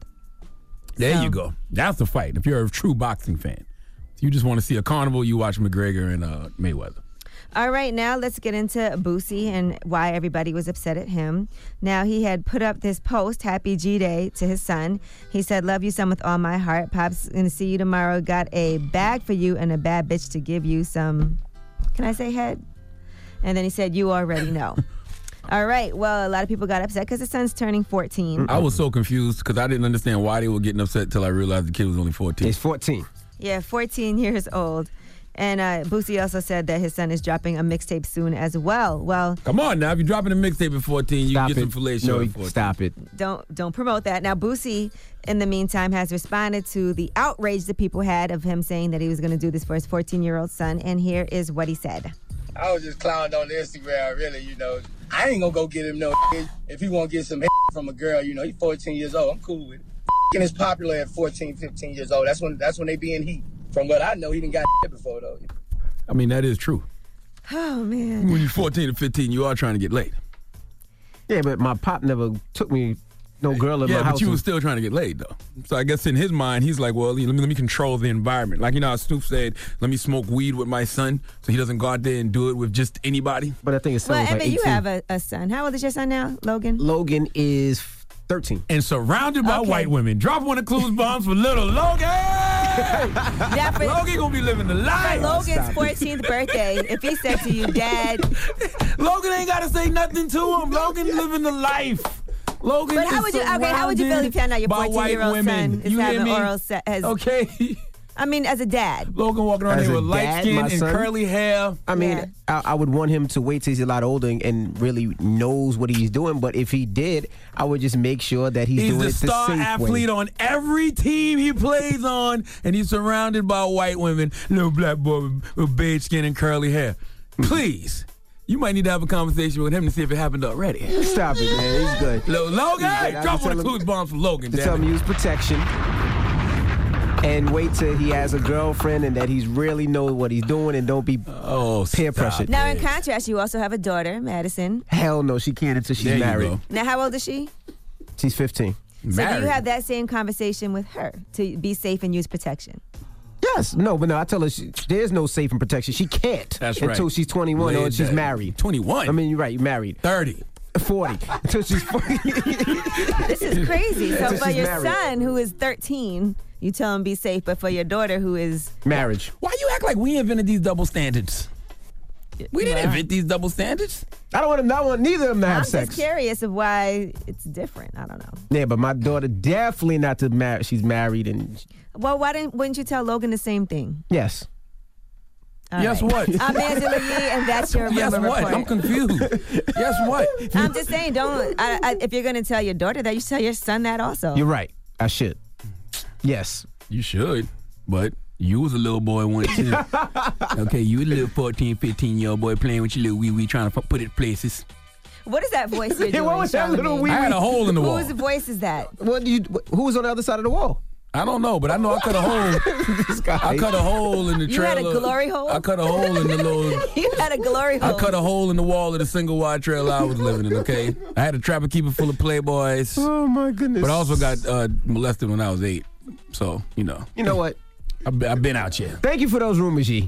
There you go. That's a fight. If you're a true boxing fan. If you just want to see a carnival, you watch McGregor and Mayweather. All right, now let's get into Boosie and why everybody was upset at him. Now, he had put up this post, Happy G-Day, to his son. He said, love you, son, with all my heart. Pop's going to see you tomorrow. Got a bag for you and a bad bitch to give you some, can I say head? And then he said, you already know. All right, well, a lot of people got upset because his son's turning 14. I was so confused because I didn't understand why they were getting upset until I realized the kid was only 14. He's 14. Yeah, 14 years old. And Boosie also said that his son is dropping a mixtape soon as well. Well, come on now, if you're dropping a mixtape at 14, you can get some fellatio at 14. Stop it. Don't promote that. Now, Boosie, in the meantime, has responded to the outrage that people had of him saying that he was going to do this for his 14-year-old son. And here is what he said. I was just clowning on Instagram, really, I ain't going to go get him no if he want to get some from a girl, he's 14 years old. I'm cool with it. And it's popular at 14, 15 years old. That's when they be in heat. From what I know, he didn't got before, though. I mean, that is true. Oh, man. When you're 14 or 15, you are trying to get laid. Yeah, but my pop never took me no girl in my house. Yeah, but you were still trying to get laid, though. So I guess in his mind, he's like, well, let me control the environment. Like, how Snoop said, let me smoke weed with my son so he doesn't go out there and do it with just anybody. But I think his son was like 18. You have a son. How old is your son now, Logan? Logan is 13. And surrounded by white women. Drop one of Clues bombs for little Logan! Now for, Logan gonna be living the life. for Logan's 14th birthday, if he said to you, Dad, Logan ain't gotta say nothing to him. Logan living the life. Logan but how is would you? Okay, how would you feel if you found out your surrounded by 14-year-old white son women. is You hear having me? oral sex? Okay. I mean, as a dad. Logan walking around As here a with light dad, skin my and son? curly hair. I mean, Yeah. I would want him to wait till he's a lot older and really knows what he's doing. But if he did, I would just make sure that he's doing the it the star safe athlete way. on every team he plays on, and he's surrounded by white women. Little black boy with beige skin and curly hair. Please. You might need to have a conversation with him to see if it happened already. Stop it, man. He's good. Logan, He's hey, good. I drop just one of tell the him- clues bombs for Logan, To damn tell it. him use protection. And wait till he has a girlfriend and that he's really knows what he's doing and don't be peer pressured. Now, in contrast, you also have a daughter, Madison. Hell no, she can't until she's There you married. go. Now, how old is she? She's 15. So do you have that same conversation with her to be safe and use protection? Yes. No, but no, I tell her there's no safe and protection. She can't That's right. until she's 21 or she's married. 21? I mean, you're right, you're married. 30. 40. Until she's 40. This is crazy. So Until for she's your married. son, who is 13, you tell him be safe, but for your daughter, who is Marriage. Why you act like we invented these double standards? We didn't invent these double standards. I don't want neither of them to have I'm sex. just curious of why it's different. I don't know. Yeah, but my daughter definitely not to marry. She's married and Well, wouldn't you tell Logan the same thing? yes. All Yes, right. what? I'm Angela Yee, and that's your Yes, Rumor what? Report. I'm confused. Yes, what? I'm just saying, don't. If you're going to tell your daughter that, you should tell your son that also. You're right. I should. Yes. You should, but you was a little boy once too. Okay, you a little 14, 15-year-old boy playing with your little wee-wee trying to put it places. What is that voice you're Yeah, doing? what was that little Charlamagne? wee-wee? I had a hole in the wall. Whose voice is that? Who was on the other side of the wall? I don't know, but I know I cut a hole. This guy. I cut a hole in the You trailer. had a glory hole? I cut a hole in the little. You had a glory hole. I cut a hole in the wall of the single wide trailer I was living in, okay? I had a trapper keeper full of Playboys. Oh, my goodness. But I also got molested when I was 8. So, you know. You know what? I've been out here. Thank you for those rumors, G.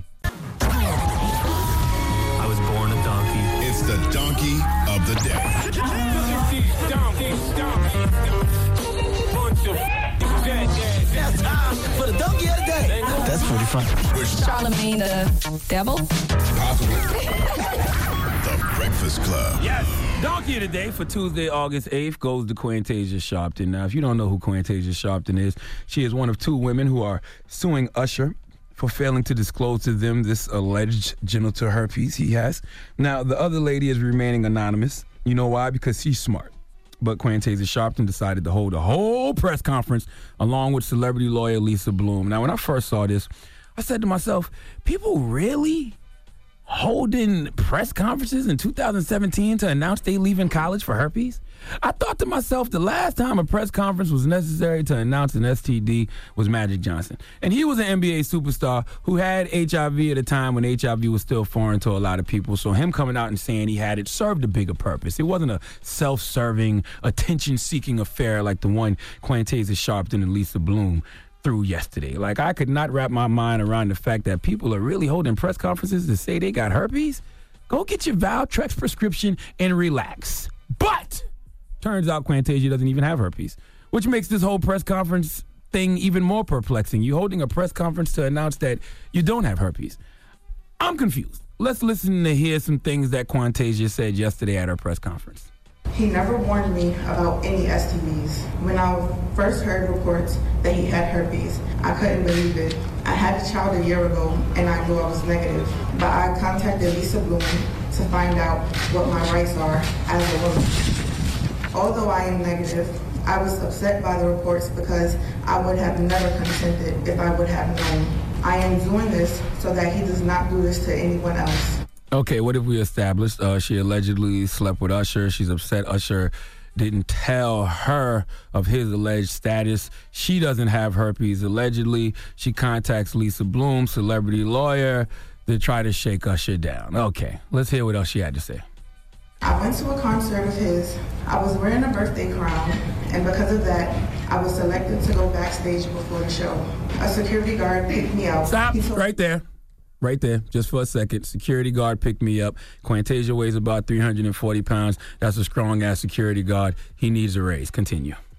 I was born a donkey. It's the donkey of the day. For the donkey of the day. That's pretty funny. Charlamagne the devil. The Breakfast Club. Yes. Donkey of the day for Tuesday, August 8th goes to Quantasia Sharpton. Now, if you don't know who Quantasia Sharpton is, she is one of 2 women who are suing Usher for failing to disclose to them this alleged genital herpes he has. Now, the other lady is remaining anonymous. You know why? Because she's smart. But Quantasia Sharpton decided to hold a whole press conference along with celebrity lawyer Lisa Bloom. Now, when I first saw this, I said to myself, people really holding press conferences in 2017 to announce they leaving college for herpes? I thought to myself, the last time a press conference was necessary to announce an STD was Magic Johnson. And he was an NBA superstar who had HIV at a time when HIV was still foreign to a lot of people. So him coming out and saying he had it served a bigger purpose. It wasn't a self-serving, attention-seeking affair like the one Quantasia Sharpton and Lisa Bloom through yesterday. Like, I could not wrap my mind around the fact that people are really holding press conferences to say they got herpes. Go get your Valtrex prescription and relax. But turns out Quantasia doesn't even have herpes, which makes this whole press conference thing even more perplexing. You holding a press conference to announce that you don't have herpes. I'm confused. Let's listen to hear some things that Quantasia said yesterday at her press conference. He never warned me about any STDs. When I first heard reports that he had herpes, I couldn't believe it. I had a child a year ago and I knew I was negative, but I contacted Lisa Bloom to find out what my rights are as a woman. Although I am negative, I was upset by the reports because I would have never consented if I would have known. I am doing this so that he does not do this to anyone else. Okay, what have we established? She allegedly slept with Usher. She's upset Usher didn't tell her of his alleged status. She doesn't have herpes. Allegedly, she contacts Lisa Bloom, celebrity lawyer, to try to shake Usher down. Okay, let's hear what else she had to say. I went to a concert of his. I was wearing a birthday crown, and because of that, I was selected to go backstage before the show. A security guard picked me out. Stop right there. Right there, just for a second. Security guard picked me up. Quantasia weighs about 340 pounds. That's a strong-ass security guard. He needs a raise. Continue.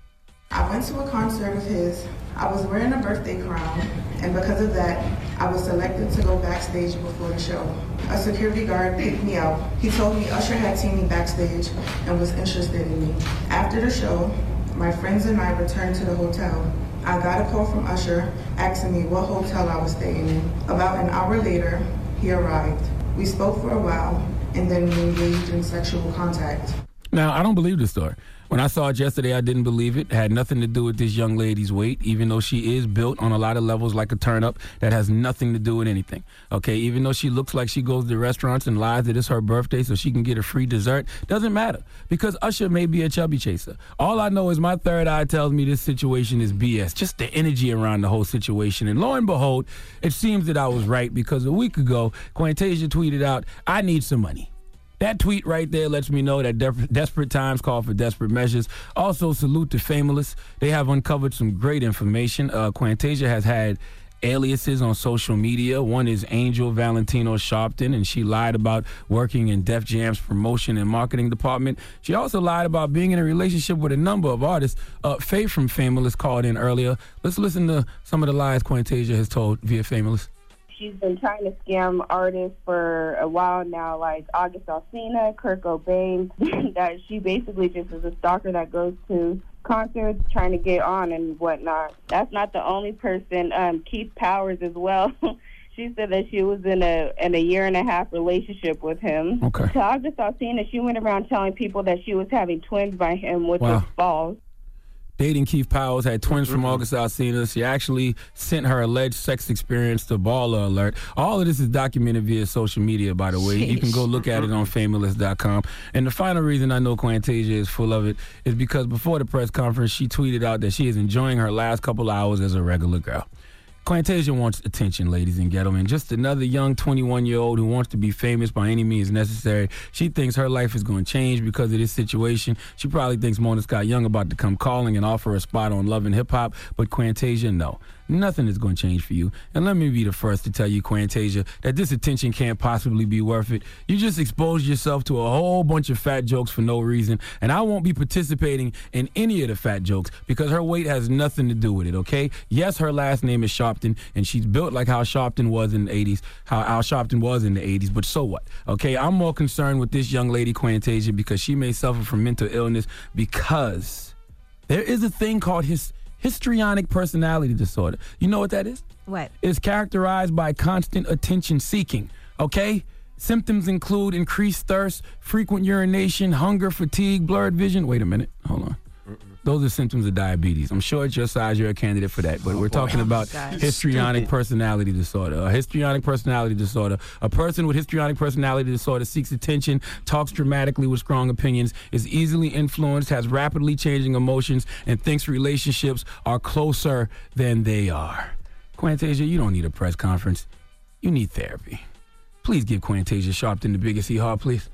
I went to a concert of his. I was wearing a birthday crown, and because of that, I was selected to go backstage before the show. A security guard picked me out. He told me Usher had seen me backstage and was interested in me. After the show, my friends and I returned to the hotel. I got a call from Usher asking me what hotel I was staying in. About an hour later, he arrived. We spoke for a while, and then we engaged in sexual contact. Now, I don't believe this story. When I saw it yesterday, I didn't believe it. It had nothing to do with this young lady's weight, even though she is built on a lot of levels like a turnip. That has nothing to do with anything. Okay, even though she looks like she goes to restaurants and lies that it's her birthday so she can get a free dessert, doesn't matter, because Usher may be a chubby chaser. All I know is my third eye tells me this situation is BS, just the energy around the whole situation. And lo and behold, it seems that I was right, because a week ago, Quantasia tweeted out, "I need some money." That tweet right there lets me know that desperate times call for desperate measures. Also, salute to Famous. They have uncovered some great information. Quantasia has had aliases on social media. One is Angel Valentino Sharpton, and she lied about working in Def Jam's promotion and marketing department. She also lied about being in a relationship with a number of artists. Faith from Famous called in earlier. Let's listen to some of the lies Quantasia has told via Famous. She's been trying to scam artists for a while now, like August Alsina, Kurt Cobain, that she basically just is a stalker that goes to concerts trying to get on and whatnot. That's not the only person. Keith Powers as well. She said that she was in a 1.5-year relationship with him. Okay. To August Alsina, she went around telling people that she was having twins by him, which was false. Dating Keith Powers, had twins from August Alsina. She actually sent her alleged sex experience to Baller Alert. All of this is documented via social media, by the way. You can go look at it on Famous.com. And the final reason I know Quantasia is full of it is because before the press conference, she tweeted out that she is enjoying her last couple hours as a regular girl. Quantasia wants attention, ladies and gentlemen. Just another young 21-year-old who wants to be famous by any means necessary. She thinks her life is going to change because of this situation. She probably thinks Mona Scott Young about to come calling and offer a spot on Love and Hip Hop, but Quantasia, no. Nothing is going to change for you. And let me be the first to tell you, Quantasia, that this attention can't possibly be worth it. You just exposed yourself to a whole bunch of fat jokes for no reason, and I won't be participating in any of the fat jokes because her weight has nothing to do with it, okay? Yes, her last name is Sharpton, and she's built like how Sharpton was in the 80s, how Al Sharpton was in the 80s, but so what, okay? I'm more concerned with this young lady, Quantasia, because she may suffer from mental illness because there is a thing called histrionic personality disorder. You know what that is? What? It's characterized by constant attention seeking, okay? Symptoms include increased thirst, frequent urination, hunger, fatigue, blurred vision. Wait a minute. Hold on. Those are symptoms of diabetes. I'm sure at your size you're a candidate for that, but we're talking about histrionic personality disorder. A histrionic personality disorder. A person with histrionic personality disorder seeks attention, talks dramatically with strong opinions, is easily influenced, has rapidly changing emotions, and thinks relationships are closer than they are. Quantasia, you don't need a press conference. You need therapy. Please give Quantasia Sharpton the biggest hee-haw, please.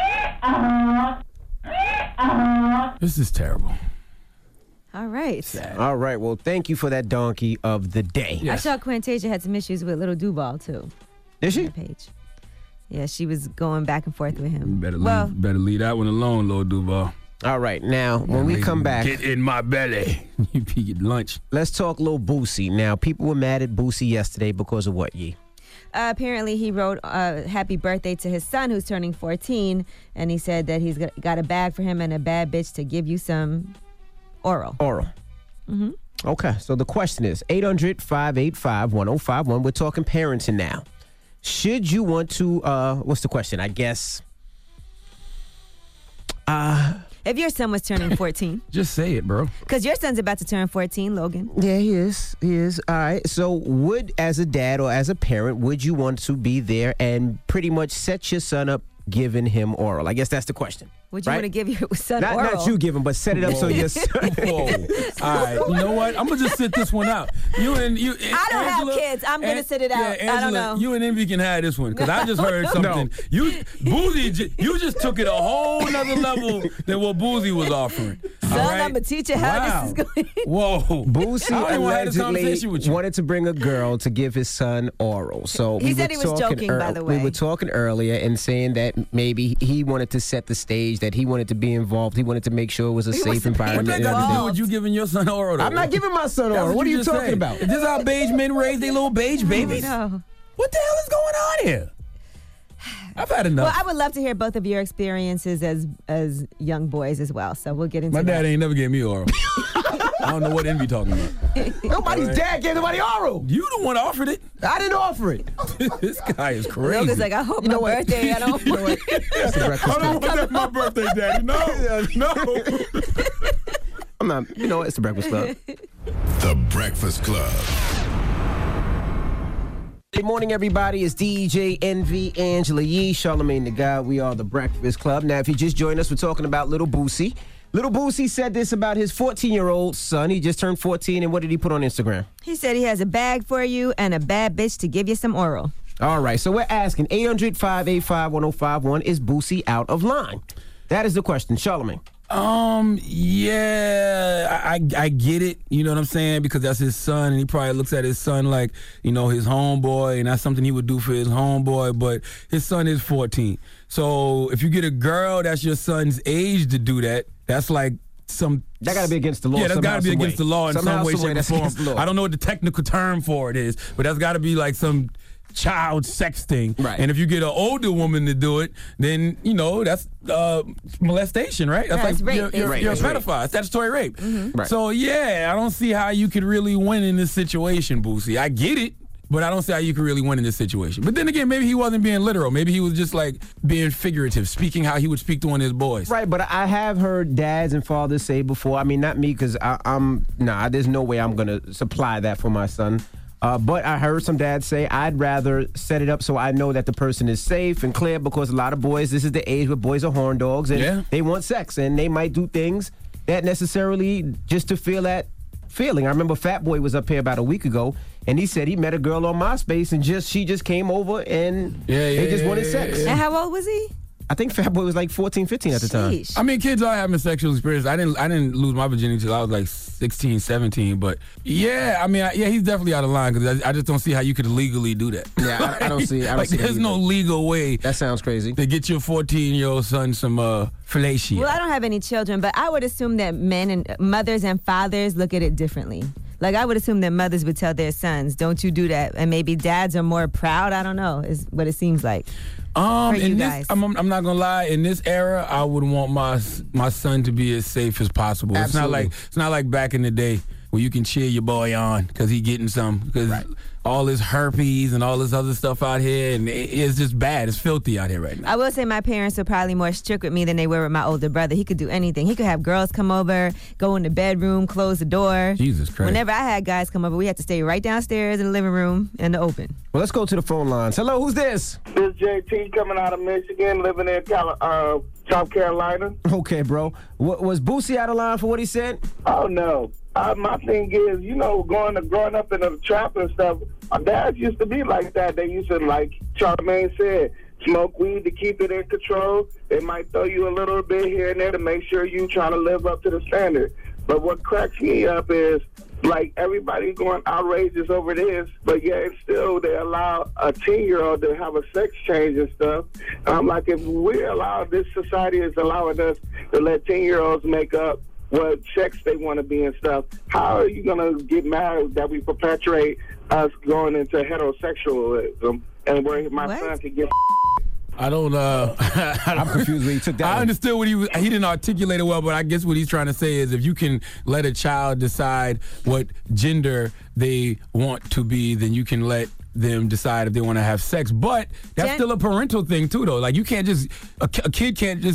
This is terrible. All right. Sad. All right. Well, thank you for that donkey of the day. Yes. I saw Quantasia had some issues with Little Duval, too. Is she? Page. Yeah, she was going back and forth with him. Better leave that one alone, Lil Duval. All right. Now, when we come back. Get in my belly. You get lunch. Let's talk Lil Boosie. Now, people were mad at Boosie yesterday because of what, Yee? Apparently, he wrote happy birthday to his son, who's turning 14, and he said that he's got a bag for him and a bad bitch to give you some oral. Mm-hmm. Okay, so the question is 800-585-1051. We're talking parenting now. Should you want to, what's the question? I guess. If your son was turning 14. Just say it, bro. Because your son's about to turn 14, Logan. Yeah, he is. He is. All right. So as a dad or as a parent, would you want to be there and pretty much set your son up giving him oral? I guess that's the question. Would you want to give your son oral? Not you give him, but set it up so your son. Whoa. All right. You know what? I'm going to just sit this one out. I don't have kids. I'm going to sit it out. Angela, I don't know. You and Envy can have this one because I just heard something. Boozy, you just took it a whole nother level than what Boozy was offering. Son, I'm going to teach you how this is going. Whoa. Boosie I don't want to have this conversation with allegedly you. wanted to bring a girl to give his son oral. So He said he was joking, by the way. We were talking earlier and saying that maybe he wanted to set the stage, that he wanted to be involved. He wanted to make sure it was a safe environment. What that got to do with you giving your son oral? Though? I'm not giving my son oral. What are you talking about? Is this how beige men raise their little beige babies? No. What the hell is going on here? I've had enough. Well, I would love to hear both of your experiences as young boys as well. So we'll get into My that. dad ain't never gave me oral. I don't know what Envy talking about. Nobody's dad gave nobody oral. You the one offered it. I didn't offer it. This guy is crazy. Logan's like, I hope my birthday, I don't want it. I don't want that for my birthday, Daddy. No. I'm not. It's the Breakfast Club. The Breakfast Club. Good morning, everybody. It's DJ Envy, Angela Yee, Charlamagne the God. We are the Breakfast Club. Now, if you just joined us, we're talking about Little Boosie. Little Boosie said this about his 14-year-old son. He just turned 14, and what did he put on Instagram? He said he has a bag for you and a bad bitch to give you some oral. All right, so we're asking 800-585-1051, is Boosie out of line? That is the question. Charlamagne. Yeah, I get it. You know what I'm saying? Because that's his son, and he probably looks at his son like, his homeboy, and that's something he would do for his homeboy. But his son is 14. So if you get a girl that's your son's age to do that, that's like that got to be against the law. Yeah, that's got to be against the law in some way, shape, or form. I don't know what the technical term for it is, but that's got to be like some child sex thing. Right. And if you get an older woman to do it, then, that's molestation, right? That's rape. You're a pedophile. Statutory rape. Mm-hmm. Right. So, I don't see how you could really win in this situation, Boosie. I get it, but I don't see how you could really win in this situation. But then again, maybe he wasn't being literal. Maybe he was just like being figurative, speaking how he would speak to one of his boys. Right, but I have heard dads and fathers say before, I mean, not me, because there's no way I'm going to supply that for my son. But I heard some dads say, I'd rather set it up so I know that the person is safe and clear, because a lot of boys, this is the age where boys are horn dogs, and they want sex, and they might do things that necessarily just to feel that feeling. I remember Fat Boy was up here about a week ago, and he said he met a girl on MySpace, and she just came over, and they just wanted sex. And how old was he? I think Fat Boy was like 14, 15 at the time. I mean, kids are having sexual experience. I didn't lose my virginity until I was like 16, 17. But he's definitely out of line, because I just don't see how you could legally do that. Yeah, I don't see. There's no legal way. That sounds crazy. To get your 14-year-old son some fellatio. Well, I don't have any children, but I would assume that mothers and fathers look at it differently. Like, I would assume that mothers would tell their sons, don't you do that. And maybe dads are more proud. I don't know, is what it seems like. For you guys. I'm not gonna lie. In this era, I would want my son to be as safe as possible. Absolutely. It's not like back in the day where you can cheer your boy on because he getting some. Because all this herpes and all this other stuff out here, and it's just bad. It's filthy out here right now. I will say my parents are probably more strict with me than they were with my older brother. He could do anything. He could have girls come over, go in the bedroom, close the door. Jesus Christ. Whenever I had guys come over, we had to stay right downstairs in the living room in the open. Well, let's go to the phone lines. Hello, who's this? This JT coming out of Michigan, living in South Carolina. Okay, bro. Was Boosie out of line for what he said? Oh, no. My thing is, growing up in the trap and stuff, our dads used to be like that. They used to, like Charlamagne said, smoke weed to keep it in control. They might throw you a little bit here and there to make sure you trying to live up to the standard. But what cracks me up is, like, everybody going outrageous over this, but yet still they allow a 10-year-old to have a sex change and stuff. And I'm like, if we allow, this society is allowing us to let 10-year-olds make up what sex they want to be and stuff, how are you going to get mad that we perpetuate us going into heterosexualism and where my son can get I don't. I'm confused when he took that. I understood what he didn't articulate it well, but I guess what he's trying to say is if you can let a child decide what gender they want to be, then you can let them decide if they want to have sex. But that's still a parental thing too, though. Like, you can't just a kid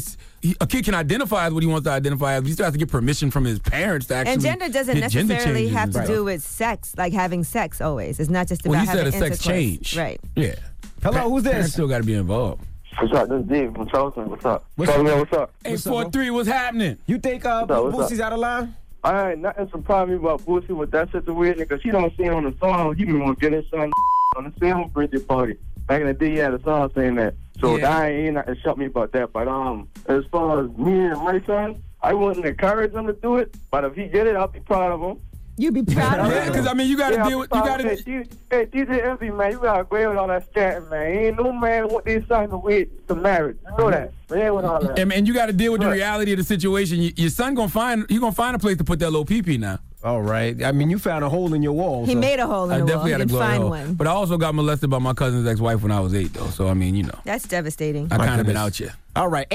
can identify as what he wants to identify as. He still has to get permission from his parents to actually. And gender doesn't necessarily have to do with sex, like having sex always. It's not just about having intercourse. Well, he said a sex change. Right. Yeah. Hello, who's this? Parents still got to be involved. What's up? This is Dave from Charleston. What's up? What's up? What's up? 843, what's happening? You think Boosie's out of line? I ain't nothing surprised me about Boosie with that situation, because he don't sing on the song. He been want to get his son on the same birthday party. Back in the day, he had a song saying that. So that ain't nothing to shock me about that. But as far as me and my son, I wouldn't encourage him to do it, but if he did it, I'll be proud of him. You'd be proud of him? Yeah, because, I mean, you got to deal with... Hey, DJ Envy, man, you got to agree with all that scatting, man. Ain't no man want these sons to wait to marriage. You know that. Man, with all that. And you got to deal with the reality of the situation. Your son gonna find a place to put that little pee-pee now. All right. I mean, you found a hole in your wall. He made a hole in the wall. Definitely He had a didn't glory find hole. one. But I also got molested by my cousin's ex-wife when I was 8, though. So, I mean, you know. That's devastating. I kind of been out here. All right,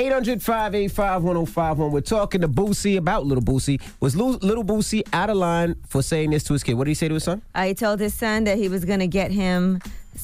800-585-1051. We're talking to Boosie about Little Boosie. Was Little Boosie out of line for saying this to his kid? What did he say to his son? He told his son that he was going to get him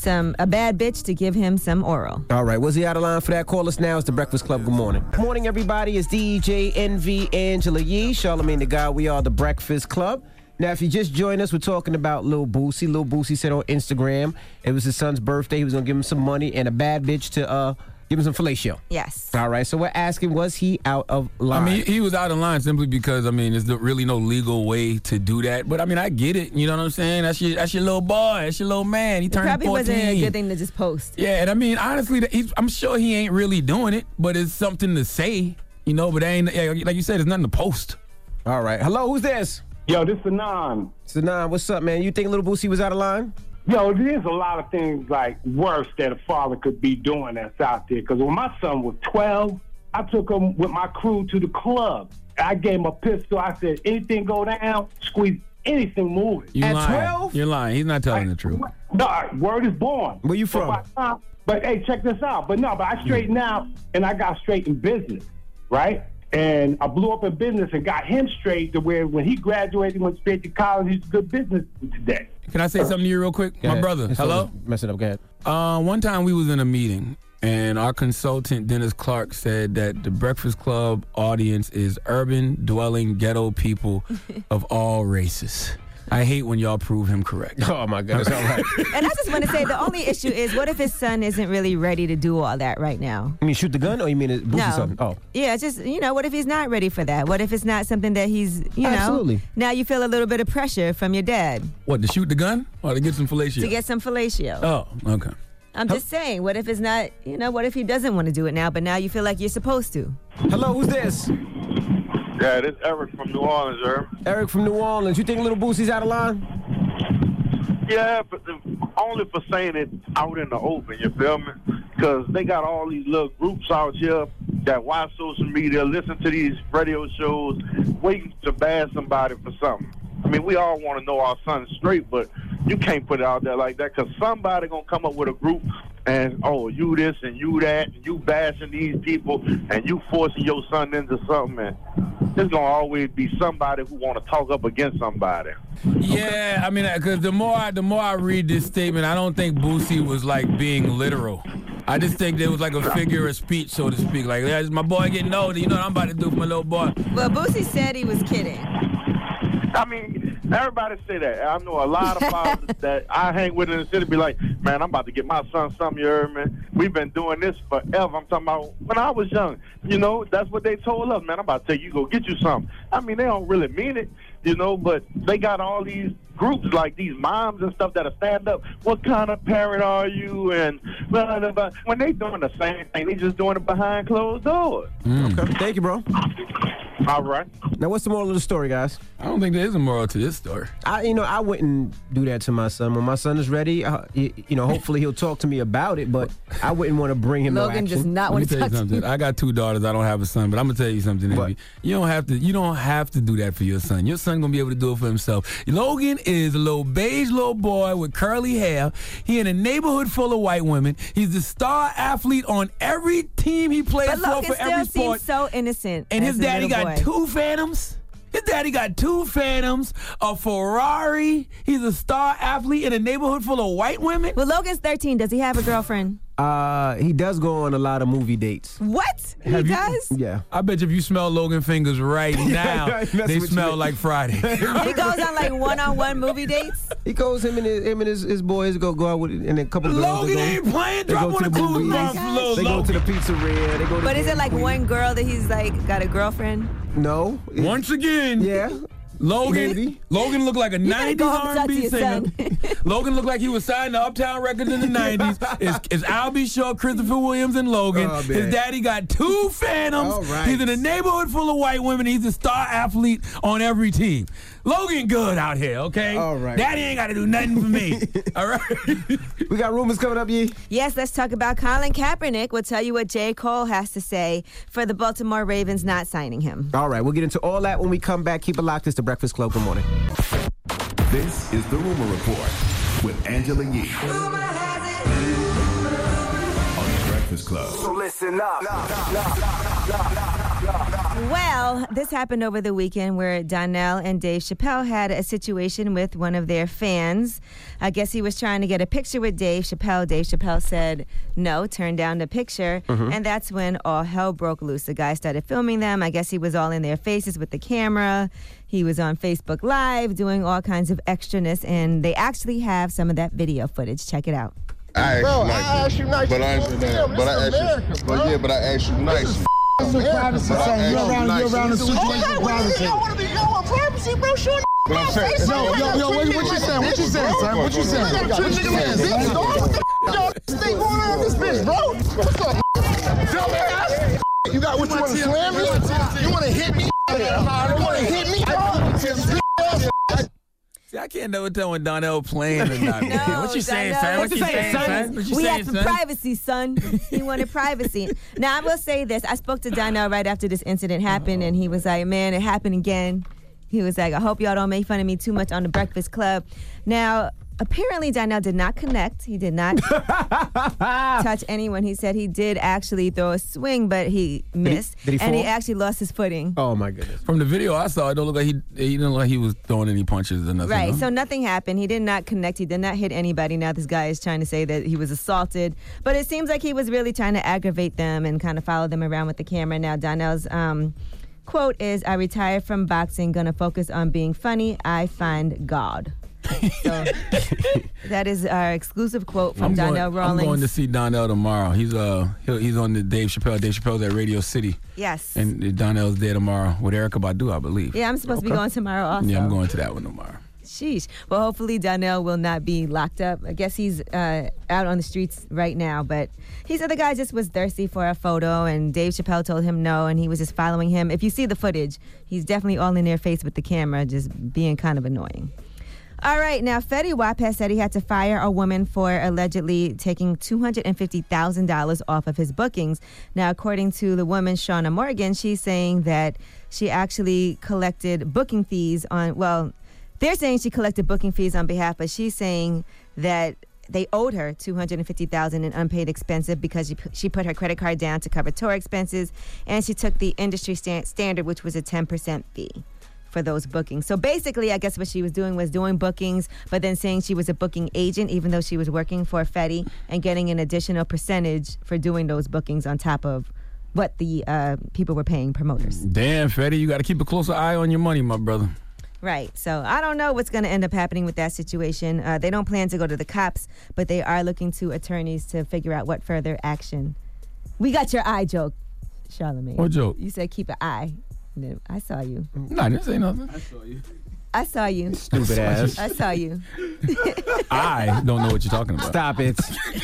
a bad bitch to give him some oral. All right, was he out of line for that? Call us now. It's The Breakfast Club. Good morning. Good morning, everybody. It's DJ NV Angela Yee, Charlamagne the God. We are The Breakfast Club. Now, if you just joined us, we're talking about Lil Boosie. Lil Boosie said on Instagram it was his son's birthday. He was going to give him some money and a bad bitch to give him some fellatio. Yes. All right, so we're asking, was he out of line? I mean, he was out of line simply because, I mean, there's really no legal way to do that. But, I mean, I get it. You know what I'm saying? That's your little boy. That's your little man. He turned 14. It probably wasn't a good thing to just post. Yeah, and I mean, honestly, I'm sure he ain't really doing it, but it's something to say, you know, but ain't, like you said, there's nothing to post. All right. Hello, who's this? Yo, this is Sanan. Sanan, what's up, man? You think Little Boosie was out of line? Yo, there's a lot of things like worse that a father could be doing that's out there. Because when my son was 12, I took him with my crew to the club. I gave him a pistol. I said, anything go down, squeeze anything moving. You lying. 12? You're lying. He's not telling the truth. No, word is born. Where you from? But hey, check this out. But I straightened out and I got straight in business, right? And I blew up in business and got him straight to where when he graduated, he went straight to college. He's a good business today. Can I say something to you real quick? My brother. Hello? Mess it up. Go ahead. One time we was in a meeting, and our consultant, Dennis Clark, said that the Breakfast Club audience is urban, dwelling, ghetto people of all races. I hate when y'all prove him correct. Oh, my goodness. All right. And I just want to say the only issue is what if his son isn't really ready to do all that right now? You mean shoot the gun or you mean Boosie's son? Oh. Yeah, just, what if he's not ready for that? What if it's not something that he's, Absolutely. Now you feel a little bit of pressure from your dad. What, to shoot the gun or to get some fellatio? To get some fellatio. Oh, okay. I'm just saying, what if it's not, what if he doesn't want to do it now, but now you feel like you're supposed to? Hello, who's this? Yeah, this is Eric from New Orleans, Herb. Eric from New Orleans. You think Little Boosie's out of line? Yeah, but only for saying it out in the open, you feel me? Because they got all these little groups out here that watch social media, listen to these radio shows, waiting to bash somebody for something. I mean, we all want to know our son's straight, but you can't put it out there like that because somebody going to come up with a group and, oh, you this and you that, and you bashing these people, and you forcing your son into something, and there's going to always be somebody who want to talk up against somebody. Yeah, I mean, because the more I read this statement, I don't think Boosie was, like, being literal. I just think there was like a figure of speech, so to speak. Like, yeah, my boy getting older, you know what I'm about to do for my little boy. Well, Boosie said he was kidding. I mean, everybody say that. I know a lot of fathers that I hang with in the city be like, man, I'm about to get my son something, you heard me? We've been doing this forever. I'm talking about when I was young. That's what they told us, man, I'm about to tell you, go get you something. I mean, they don't really mean it, but they got all these groups like these moms and stuff that'll stand up. What kind of parent are you? And blah, blah, blah. When they doing the same thing, they just doing it behind closed doors. Okay, thank you, bro. All right. Now, what's the moral of the story, guys? I don't think there is a moral to this story. I wouldn't do that to my son. When my son is ready, hopefully he'll talk to me about it, but I wouldn't want to bring him Logan no action. does not want to talk to me. I got 2 daughters. I don't have a son, but I'm gonna tell you something, Envy. You don't have to do that for your son. Your son gonna be able to do it for himself. Logan is a little beige little boy with curly hair. He in a neighborhood full of white women. He's the star athlete on every team he plays But Logan for every still sport. seems so innocent. And his daddy got boy. 2 Phantoms. His daddy got 2 Phantoms, a Ferrari. He's a star athlete in a neighborhood full of white women. Well, Logan's 13. Does he have a girlfriend? He does go on a lot of movie dates. What? He does? Yeah. I bet you if you smell Logan fingers right now, they smell like Friday. He goes on like one-on-one movie dates? He goes, him and his boys go out with and a couple of girls. Logan ain't playing. Drop one of the clues. They go to the pizzeria. They go to But is it like one girl that he's like got a girlfriend? No. Once again. Yeah. Logan looked like a You gotta 90s go home and talk to R&B your singer. Logan looked like he was signed to Uptown Records in the 90s. It's Albie Shaw, Christopher Williams, and Logan. Oh, His daddy got 2 Phantoms. All right. He's in a neighborhood full of white women. He's a star athlete on every team. Logan good out here, okay? All right. Daddy ain't got to do nothing for me. All right? We got rumors coming up, Yee. Yes, let's talk about Colin Kaepernick. We'll tell you what J. Cole has to say for the Baltimore Ravens not signing him. All right, we'll get into all that when we come back. Keep it locked. It's the Breakfast Club. Good morning. This is the Rumor Report with Angela Yee on the Breakfast Club. So listen up. Well, this happened over the weekend where Donnell and Dave Chappelle had a situation with one of their fans. I guess he was trying to get a picture with Dave Chappelle. Dave Chappelle said no, turned down the picture, and that's when all hell broke loose. The guy started filming them. I guess he was all in their faces with the camera. He was on Facebook Live doing all kinds of extraness, and they actually have some of that video footage. Check it out. I asked you nice. But I asked you nice. It's a privacy thing. You're around the situation. Privacy. You want to be on privacy, bro? Sure. What I'm saying, yo, what you saying? What you saying, son? What you saying? Yo, this thing going on in this bitch, bro. What's up, dumbass? You got what you want to slam me? You want to hit me? You want to hit me? See, I can't never tell when Donnell playing or not. No, What you saying, son? What you saying, son? What you We saying, had some son? privacy, son. He wanted privacy. Now, I will say this. I spoke to Donnell right after this incident happened, and he was like, man, it happened again. He was like, I hope y'all don't make fun of me too much on the Breakfast Club. Now, apparently Donnell did not connect. He did not touch anyone. He said he did actually throw a swing, but he missed. Did he and he fall? actually lost his footing. Oh my goodness! From the video I saw, it don't look like he didn't look like he was throwing any punches or nothing. Right, no? so nothing happened. He did not connect. He did not hit anybody. Now this guy is trying to say that he was assaulted. But it seems like he was really trying to aggravate them and kind of follow them around with the camera. Now Donnell's quote is, I retired from boxing, gonna focus on being funny. I find God. So that is our exclusive quote from Donnell Rawlings. I'm going to see Donnell tomorrow. He's on the Dave Chappelle. Dave Chappelle's at Radio City. Yes. And Donnell's there tomorrow with Erykah Badu, I believe. Yeah, I'm supposed to be going tomorrow also. Yeah, I'm going to that one tomorrow. Sheesh. Well, hopefully Donnell will not be locked up. I guess he's out on the streets right now, but he said the guy just was thirsty for a photo, and Dave Chappelle told him no, and he was just following him. If you see the footage, he's definitely all in their face with the camera, just being kind of annoying. All right, now Fetty Wap has said he had to fire a woman for allegedly taking $250,000 off of his bookings. Now, according to the woman, Shauna Morgan, she's saying that she actually collected booking fees on, well, they're saying she collected booking fees on behalf, but she's saying that they owed her $250,000 in unpaid expenses because she put her credit card down to cover tour expenses, and she took the industry standard, which was a 10% fee for those bookings. So basically, I guess what she was doing bookings, but then saying she was a booking agent, even though she was working for Fetty, and getting an additional percentage for doing those bookings on top of what the people were paying promoters. Damn, Fetty, you got to keep a closer eye on your money, my brother. Right. So I don't know what's going to end up happening with that situation. They don't plan to go to the cops, but they are looking to attorneys to figure out what further action. We got your eye joke, Charlamagne. What joke? You said keep an eye. No, I saw you. No, I didn't say nothing. I saw you. I saw you. Stupid ass. I saw you. I don't know what you're talking about. Stop it.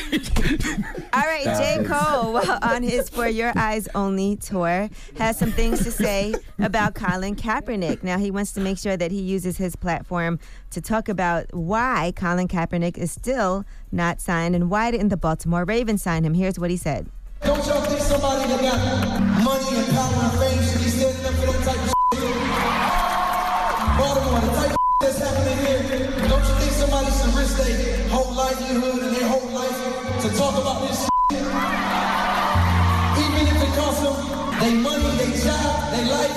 All right, J. Cole, on his For Your Eyes Only tour, has some things to say about Colin Kaepernick. Now, he wants to make sure that he uses his platform to talk about why Colin Kaepernick is still not signed and why didn't the Baltimore Ravens sign him. Here's what he said. Don't y'all think somebody that got money and power and fame should be standing up for that type of shit? Baltimore, the type of shit that's happening here, don't you think somebody should risk their whole livelihood and their whole life to talk about this shit? Even if it costs them their money, their job, their life.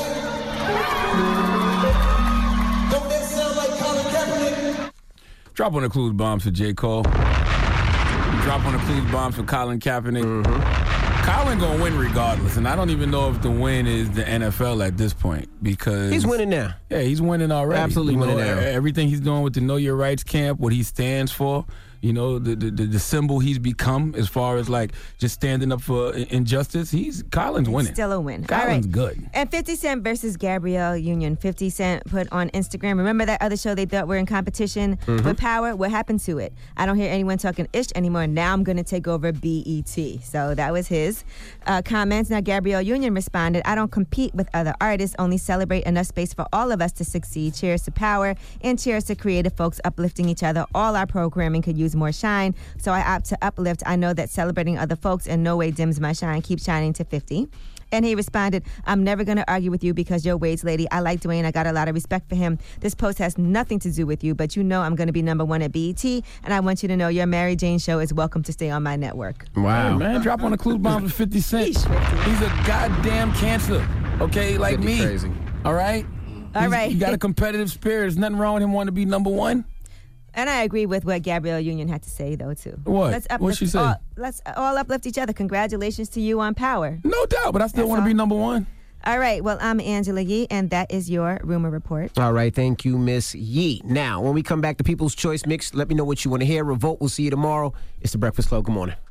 Don't that sound like Colin Kaepernick? Drop on the clues bombs for J. Cole. Drop on the clues bombs for Colin Kaepernick. Colin gonna win regardless, and I don't even know if the win is the NFL at this point because He's winning now. Yeah, he's winning already. Absolutely winning now. Everything he's doing with the Know Your Rights camp, what he stands for, You know, the symbol he's become as far as like just standing up for injustice. Colin's winning. Still a win. Colin's All right. good. And 50 Cent versus Gabrielle Union. 50 Cent put on Instagram, remember that other show they thought were in competition with Power? What happened to it? I don't hear anyone talking ish anymore. Now I'm going to take over BET. So that was his comments. Now Gabrielle Union responded, I don't compete with other artists, only celebrate enough space for all of us to succeed. Cheers to Power and cheers to creative folks uplifting each other. All our programming could use more shine, so I opt to uplift. I know that celebrating other folks in no way dims my shine. Keep shining to 50. And he responded, I'm never going to argue with you because you're Wade's lady. I like Dwayne. I got a lot of respect for him. This post has nothing to do with you, but you know I'm going to be #1 at BET, and I want you to know your Mary Jane show is welcome to stay on my network. Wow. Hey, man, drop on the clue bombs with 50 Cent. He's a goddamn cancer, okay, like me. Crazy. All right? All right. He got a competitive spirit. There's nothing wrong with him wanting to be #1. And I agree with what Gabrielle Union had to say, though, too. What? What'd she say? Let's all uplift each other. Congratulations to you on Power. No doubt, but I still want to be #1. All right. Well, I'm Angela Yee, and that is your Rumor Report. All right. Thank you, Miss Yee. Now, when we come back to People's Choice Mix, let me know what you want to hear. Revolt. We'll see you tomorrow. It's The Breakfast Club. Good morning.